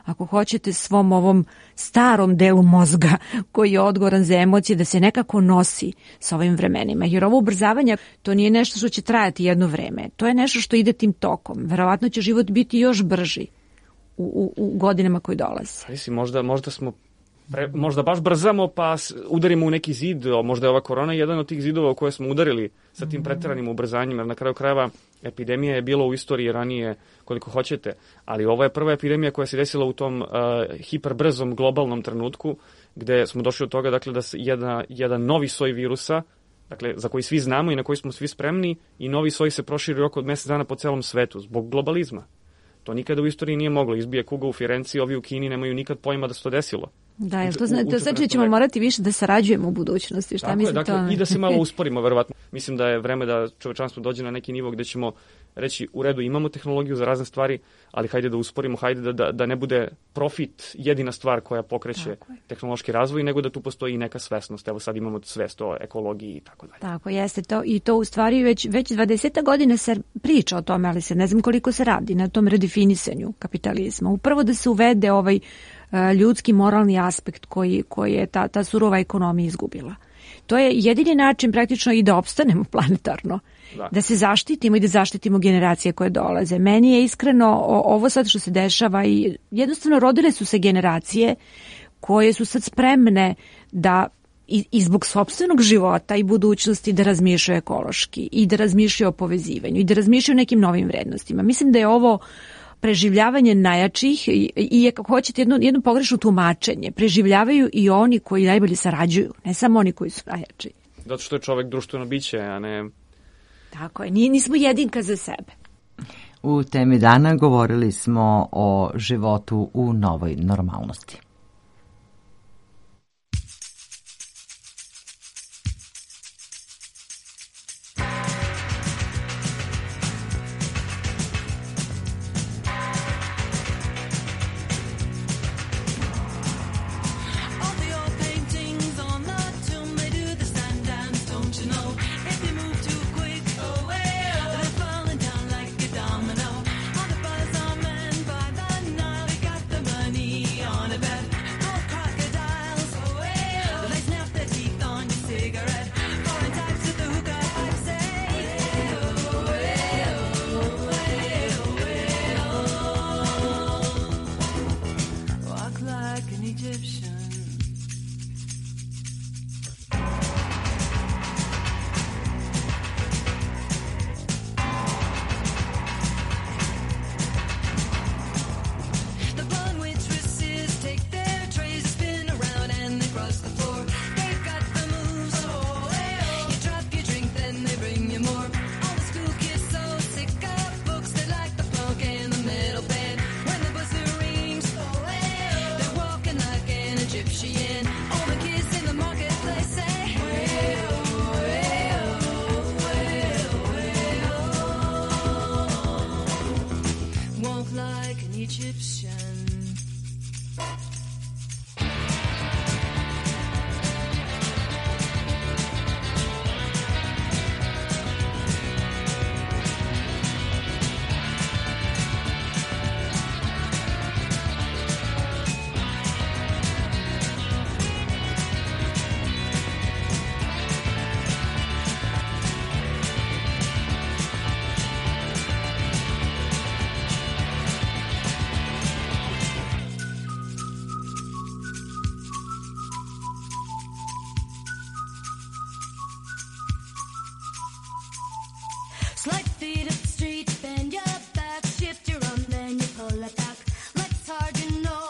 ako hoćete, svom ovom starom delu mozga koji je odgovoran za emocije, da se nekako nosi sa ovim vremenima. Jer ovo ubrzavanje, to nije nešto što će trajati jedno vreme. To je nešto što ide tim tokom. Verovatno će život biti još brži u, u, u godinama koji dolaze. Mislim, možda, možda smo Pre, možda baš brzamo pa udarimo u neki zid, možda je ova korona jedan od tih zidova u koje smo udarili sa tim preteranim ubrzanjem, jer na kraju krajeva epidemija je bila u istoriji ranije koliko hoćete, ali ovo je prva epidemija koja se desila u tom uh, hiperbrzom globalnom trenutku gde smo došli od toga dakle, da se jedna, jedan novi soj virusa, dakle, za koji svi znamo i na koji smo svi spremni, i novi soj se proširi oko od mesec dana po celom svetu zbog globalizma. To nikada u istoriji nije moglo. Izbije kuga u Firenci, ovi u Kini nemaju nikad pojma da se to desilo. Da, jel to, zna, to znači da ćemo morati više da sarađujemo u budućnosti? Šta mislite dakle, tome? I da se malo usporimo, verovatno. Mislim da je vreme da čovečanstvo dođe na neki nivo gde ćemo reći, u redu, imamo tehnologiju za razne stvari, ali hajde da usporimo, hajde da, da, da ne bude profit jedina stvar koja pokreće tehnološki razvoj, nego da tu postoji i neka svesnost. Evo sad imamo svest o ekologiji i tako dalje. Tako, jeste to. I to u stvari već, već dvadeset godina se priča o tome, ali se ne znam koliko se radi na tom redefinisanju kapitalizma. Upravo da se uvede ovaj ljudski moralni aspekt koji, koji je ta, ta surova ekonomija izgubila. To je jedini način praktično i da opstanemo planetarno. Da. da se zaštitimo i da zaštitimo generacije koje dolaze. Meni je iskreno ovo sad što se dešava i jednostavno rodile su se generacije koje su sad spremne da i, i zbog sopstvenog života i budućnosti da razmišljaju ekološki i da razmišljaju o povezivanju i da razmišljaju o nekim novim vrednostima. Mislim da je ovo preživljavanje najjačih i, i je, kako hoćete, jedno, jedno pogrešno tumačenje. Preživljavaju i oni koji najbolje sarađuju, ne samo oni koji su najjači. Zato što je čovek društveno biće, a ne... Tako je, nismo jedinka za sebe. U temi dana govorili smo o životu u novoj normalnosti. Slide feet up the street, bend your back, shift your arm, then you pull it back. Let's hard, you know.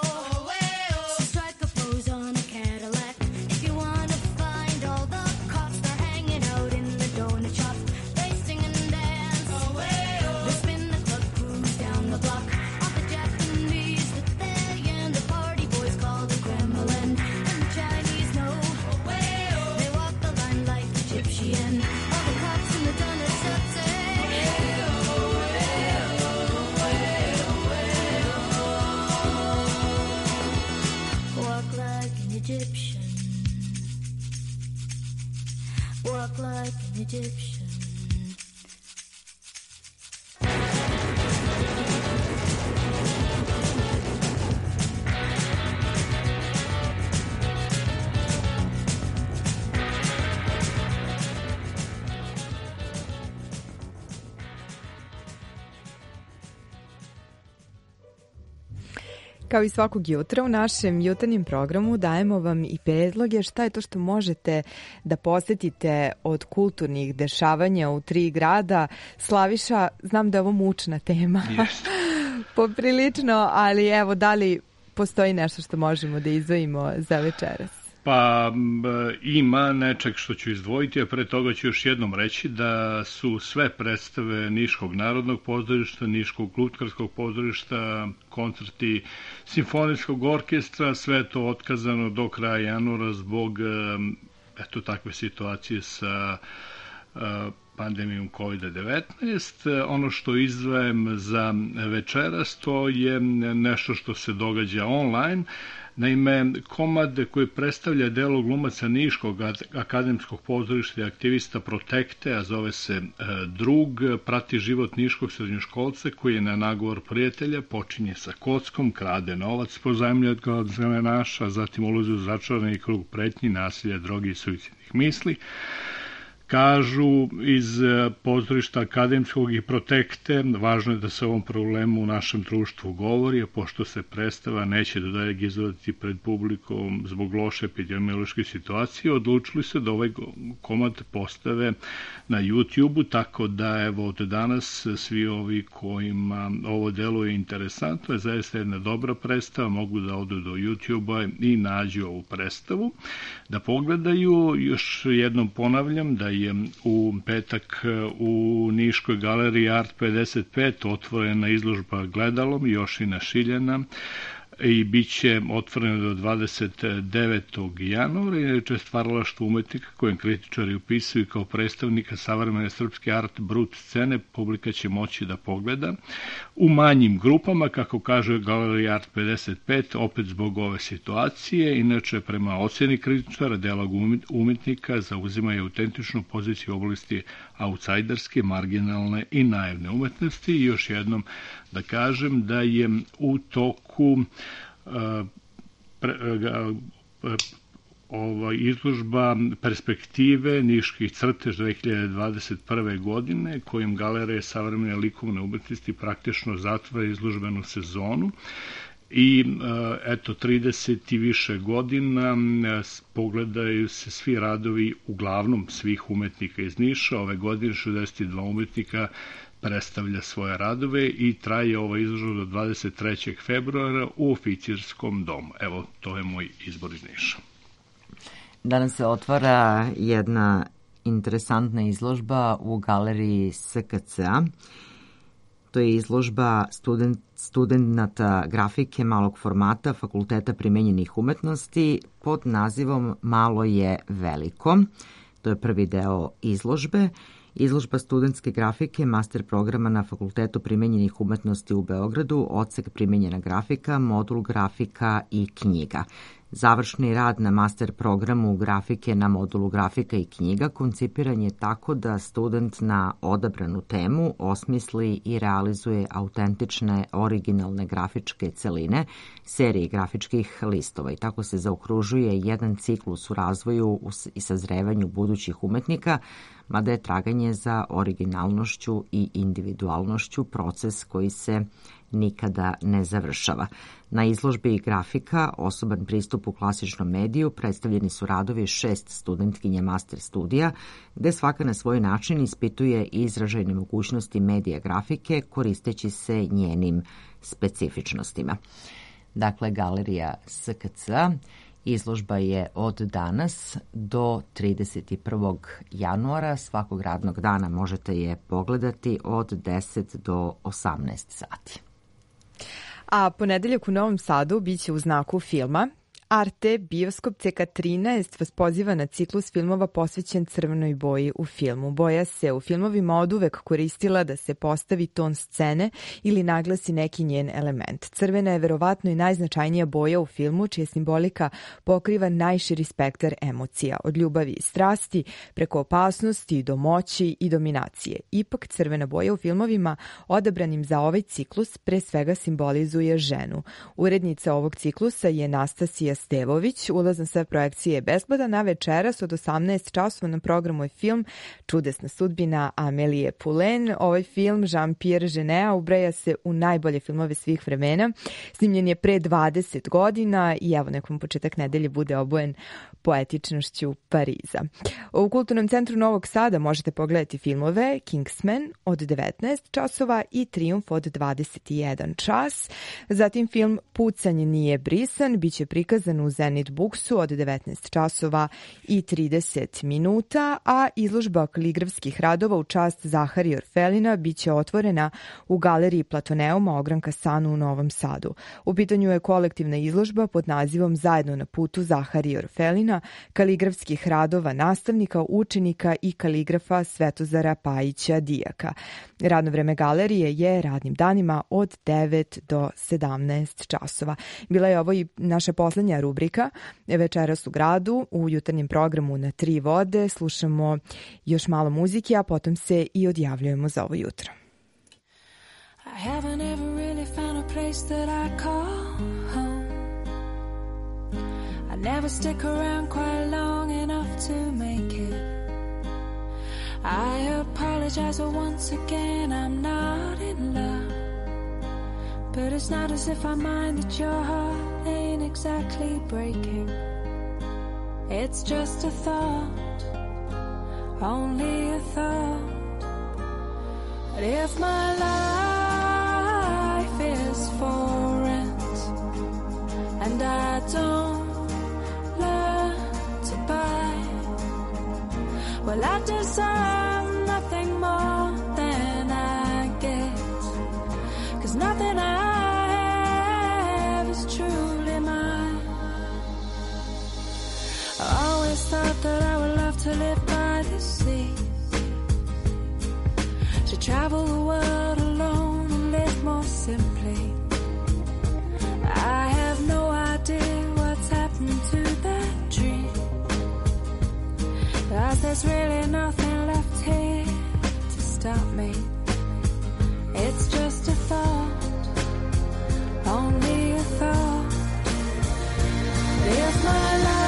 So strike a pose on a Cadillac. If you wanna find all the cops, they're hanging out in the donut shop. They sing and dance. They spin the club, cruise down the block. All the Japanese that they and the party boys call the Kremlin. And the Chinese know. They walk the line like Egyptian. All the cops in the donut shop say. Walk like an Egyptian. Walk like an Egyptian. Kao i svakog jutra u našem jutarnjem programu dajemo vam i predloge šta je to što možete da posetite od kulturnih dešavanja u tri grada. Slaviša, znam da je ovo mučna tema, yes. Poprilično, ali evo, da li postoji nešto što možemo da izdvojimo za večeras? Pa ima nečeg što ću izdvojiti, a pre toga ću još jednom reći da su sve predstave Niškog narodnog pozorišta, Niškog lutkarskog pozorišta, koncerti simfonijskog orkestra, sve to otkazano do kraja januara zbog eto takve situacije sa pandemijom kovid devetnaest. Ono što izdvajem za večeras to je nešto što se događa online. Naime, komad koji predstavlja delo glumaca Niškog akademskog pozorišta i aktivista Protekte, a zove se Drug, prati život niškog srednjoškolca koji je na nagovor prijatelja počinje sa kockom, krade novac, pozajmlja od zelenaša, zatim ulazi u začarani krug pretnji, nasilja, droge i suicidnih misli. Kažu iz pozorišta akademskog i Protekte, važno je da se o ovom problemu u našem društvu govori, a pošto se predstava neće do daljeg izvoditi pred publikom zbog loše epidemiološke situacije, odlučili se da ovaj komad postave na YouTube-u, tako da evo od danas svi ovi kojima ovo delo je interesantno, je zaista jedna dobra predstava, mogu da odu do YouTube-a i nađu ovu predstavu, da pogledaju. Još jednom ponavljam da je u petak u Niškoj galeriji Art pedeset pet otvorena izložba Gledalom Jošina Šiljana i bit će otvorena do dvadeset devetog januara. Inače, stvaralaštvo umetnika kojem kritičari upisuju kao predstavnika savremene srpske art brut scene, publika će moći da pogleda u manjim grupama, kako kaže galerija Art pedeset pet, opet zbog ove situacije. Inače, prema ocjeni kritičara, dela umetnika zauzimaju autentičnu poziciju u oblasti outsiderske, marginalne i naivne umetnosti. I još jednom da kažem da je u toku uh, pre, uh, ova izložba perspektive niških crtež dve hiljade dvadeset prve. godine, kojim galerija savremene likovne umetnosti praktično zatvara izložbenu sezonu. I eto, trideset i više godina pogledaju se svi radovi, uglavnom svih umetnika iz Niša. Ove godine šezdeset dva umetnika predstavlja svoje radove i traje ova izložba do dvadeset trećeg februara u Oficirskom domu. Evo, to je moj izbor iz Niša. Danas se otvara jedna interesantna izložba u galeriji S K C-a. To je izložba student, studenata grafike malog formata Fakulteta primenjenih umetnosti pod nazivom Malo je veliko. To je prvi deo izložbe. Izložba studentske grafike, master programa na Fakultetu primenjenih umetnosti u Beogradu, odsek primenjena grafika, modul grafika i knjiga. Završni rad na master programu grafike na modulu grafika i knjiga koncipiran je tako da student na odabranu temu osmisli i realizuje autentične, originalne grafičke celine, serije grafičkih listova i tako se zaokružuje jedan ciklus u razvoju i sazrevanju budućih umetnika, mada je traganje za originalnošću i individualnošću proces koji se nikada ne završava. Na izložbi grafika, osoban pristup u klasičnom mediju, predstavljeni su radovi šest studentkinja master studija, gde svaka na svoj način ispituje izražajne mogućnosti medija grafike koristeći se njenim specifičnostima. Dakle, galerija S K C-a. Izložba je od danas do trideset prvog januara. Svakog radnog dana možete je pogledati od deset do osamnaest sati. A ponedeljak u Novom Sadu biće u znaku filma. Arte Bioskop C K trinaest vas poziva na ciklus filmova posvećen crvenoj boji u filmu. Boja se u filmovima oduvek koristila da se postavi ton scene ili naglasi neki njen element. Crvena je verovatno i najznačajnija boja u filmu, čija simbolika pokriva najširi spektar emocija, od ljubavi i strasti, preko opasnosti do moći i dominacije. Ipak crvena boja u filmovima odabranim za ovaj ciklus pre svega simbolizuje ženu. Urednica ovog ciklusa je Nastasija Stevović. Ulaz na sve projekcije je besplatan, a večeras od osamnaest časova na programu je film Čudesna sudbina Amelije Poulain. Ovaj film Jean-Pierre Jeunet ubraja se u najbolje filmove svih vremena. Snimljen je pre dvadeset godina i evo nekom početak nedelje bude obojen poetičnošću Pariza. U Kulturnom centru Novog Sada možete pogledati filmove Kingsman od devetnaest časova i Trijumf od dvadeset jedan čas. Zatim film Pucanje nije brisan biće prikazan u Zenit Buksu od devetnaest časova i trideset minuta, a izložba kaligrafskih radova u čast Zaharija Orfelina biće otvorena u galeriji Platoneuma Ogranka Sanu u Novom Sadu. U pitanju je kolektivna izložba pod nazivom Zajedno na putu Zaharija Orfelina, kaligrafskih radova nastavnika, učenika i kaligrafa Svetozara Pajića Dijaka. Radno vreme galerije je radnim danima od devet do sedamnaest časova. Bila je ovo i naša poslednja rubrika Večeras u gradu. U jutarnjem programu na Tri vode slušamo još malo muzike, a potom se i odjavljujemo za ovo jutro. I haven't ever really found a place that I call home. I never stick around quite long enough to make it. I apologize for once again, I'm not in love. But it's not as if I mind that your heart ain't exactly breaking. It's just a thought, only a thought. But if my life is for rent and I don't learn to buy, well, I deserve nothing more than I get, 'cause nothing I have is truly mine. I always thought that I would love to live by the sea, to travel the world alone and live more simply. I have no idea what's happened to that dream, 'cause there's really nothing left here to stop me. It's just a thought, only a thought. If my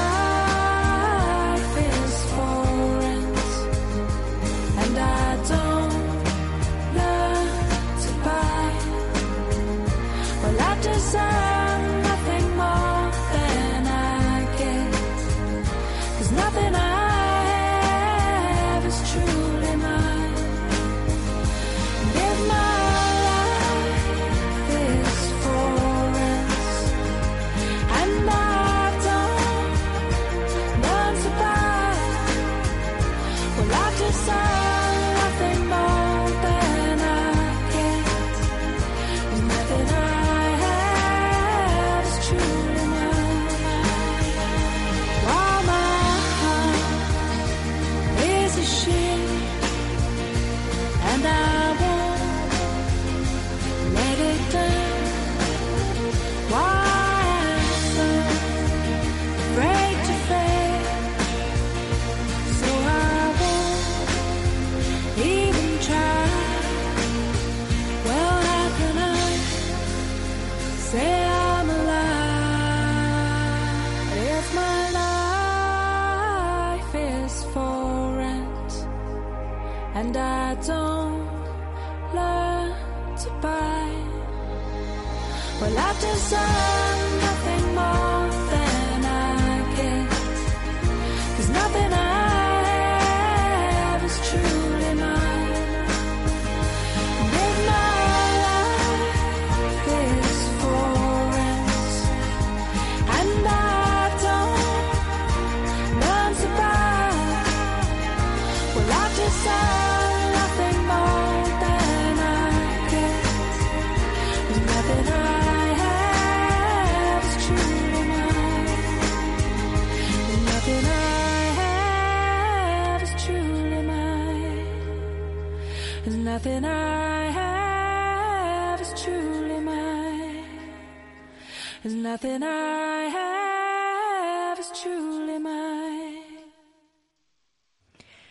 life is for rent and I don't learn to buy, well, I deserve nothing more than I get, 'cause nothing I have is truly mine. And if my life is for rent and I don't learn to buy, well, I deserve nothing more than I get, 'cause nothing I have is truly mine. While my heart is a ship and I won't let it down, why am I afraid to fail? So I won't even try. Well, how can I say I'm alive if my life is for rent and I don't learn to buy? Well, I deserve nothing more than I get, 'cause nothing I have is truly mine. And if my life is for rent and I don't learn to buy, well, I deserve nothing more than I get, 'cause nothing I have is truly mine. And nothing I have is truly mine. And nothing I have is truly mine. And nothing I have is truly mine.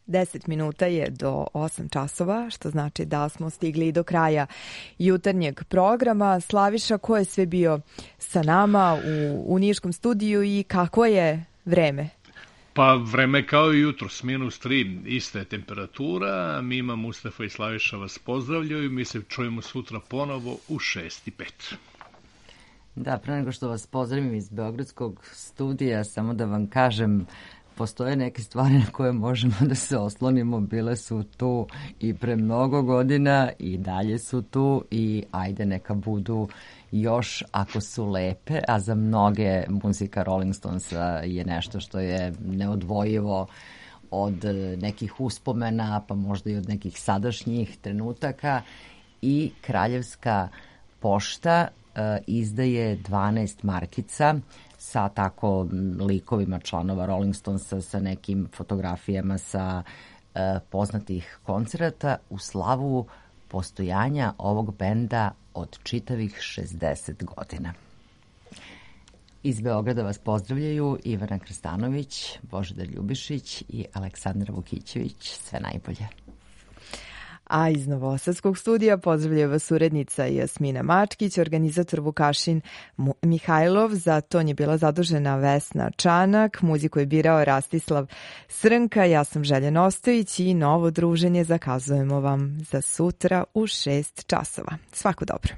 deset minuta je do osam časova, što znači da smo stigli do kraja jutarnjeg programa. Slaviša, ko je sve bio sa nama u, u Niškom studiju i kako je vreme? Pa vreme kao i jutro, s minus tri, ista je temperatura. Mi ima Mustafa i Slaviša vas pozdravljaju. Mi se čujemo sutra ponovo u šest i pet. Da, pre nego što vas pozdravim iz Beogradskog studija, samo da vam kažem, postoje neke stvari na koje možemo da se oslonimo, bile su tu i pre mnogo godina i dalje su tu i ajde neka budu još ako su lepe, a za mnoge muzika Rolling Stonesa je nešto što je neodvojivo od nekih uspomena, pa možda i od nekih sadašnjih trenutaka. I Kraljevska pošta izdaje dvanaest markica sa tako likovima članova Rolling Stonesa, sa nekim fotografijama sa e, poznatih koncerata u slavu postojanja ovog benda od čitavih šezdeset godina. Iz Beograda vas pozdravljaju Ivana Krstanović, Božidar Ljubišić i Aleksandra Vukićević. Sve najbolje. A iz Novosadskog studija pozdravljaju vas urednica Jasmina Mačkić, organizator Vukašin Mihajlov, za ton je bila zadužena Vesna Čanak, muziku je birao Rastislav Srnka, ja sam Željena Ostojić i novo druženje zakazujemo vam za sutra u šest časova. Svako dobro.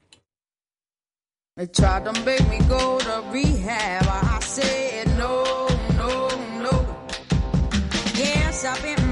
They tried to make me go to rehab. I said no, no, no. Yes, I've been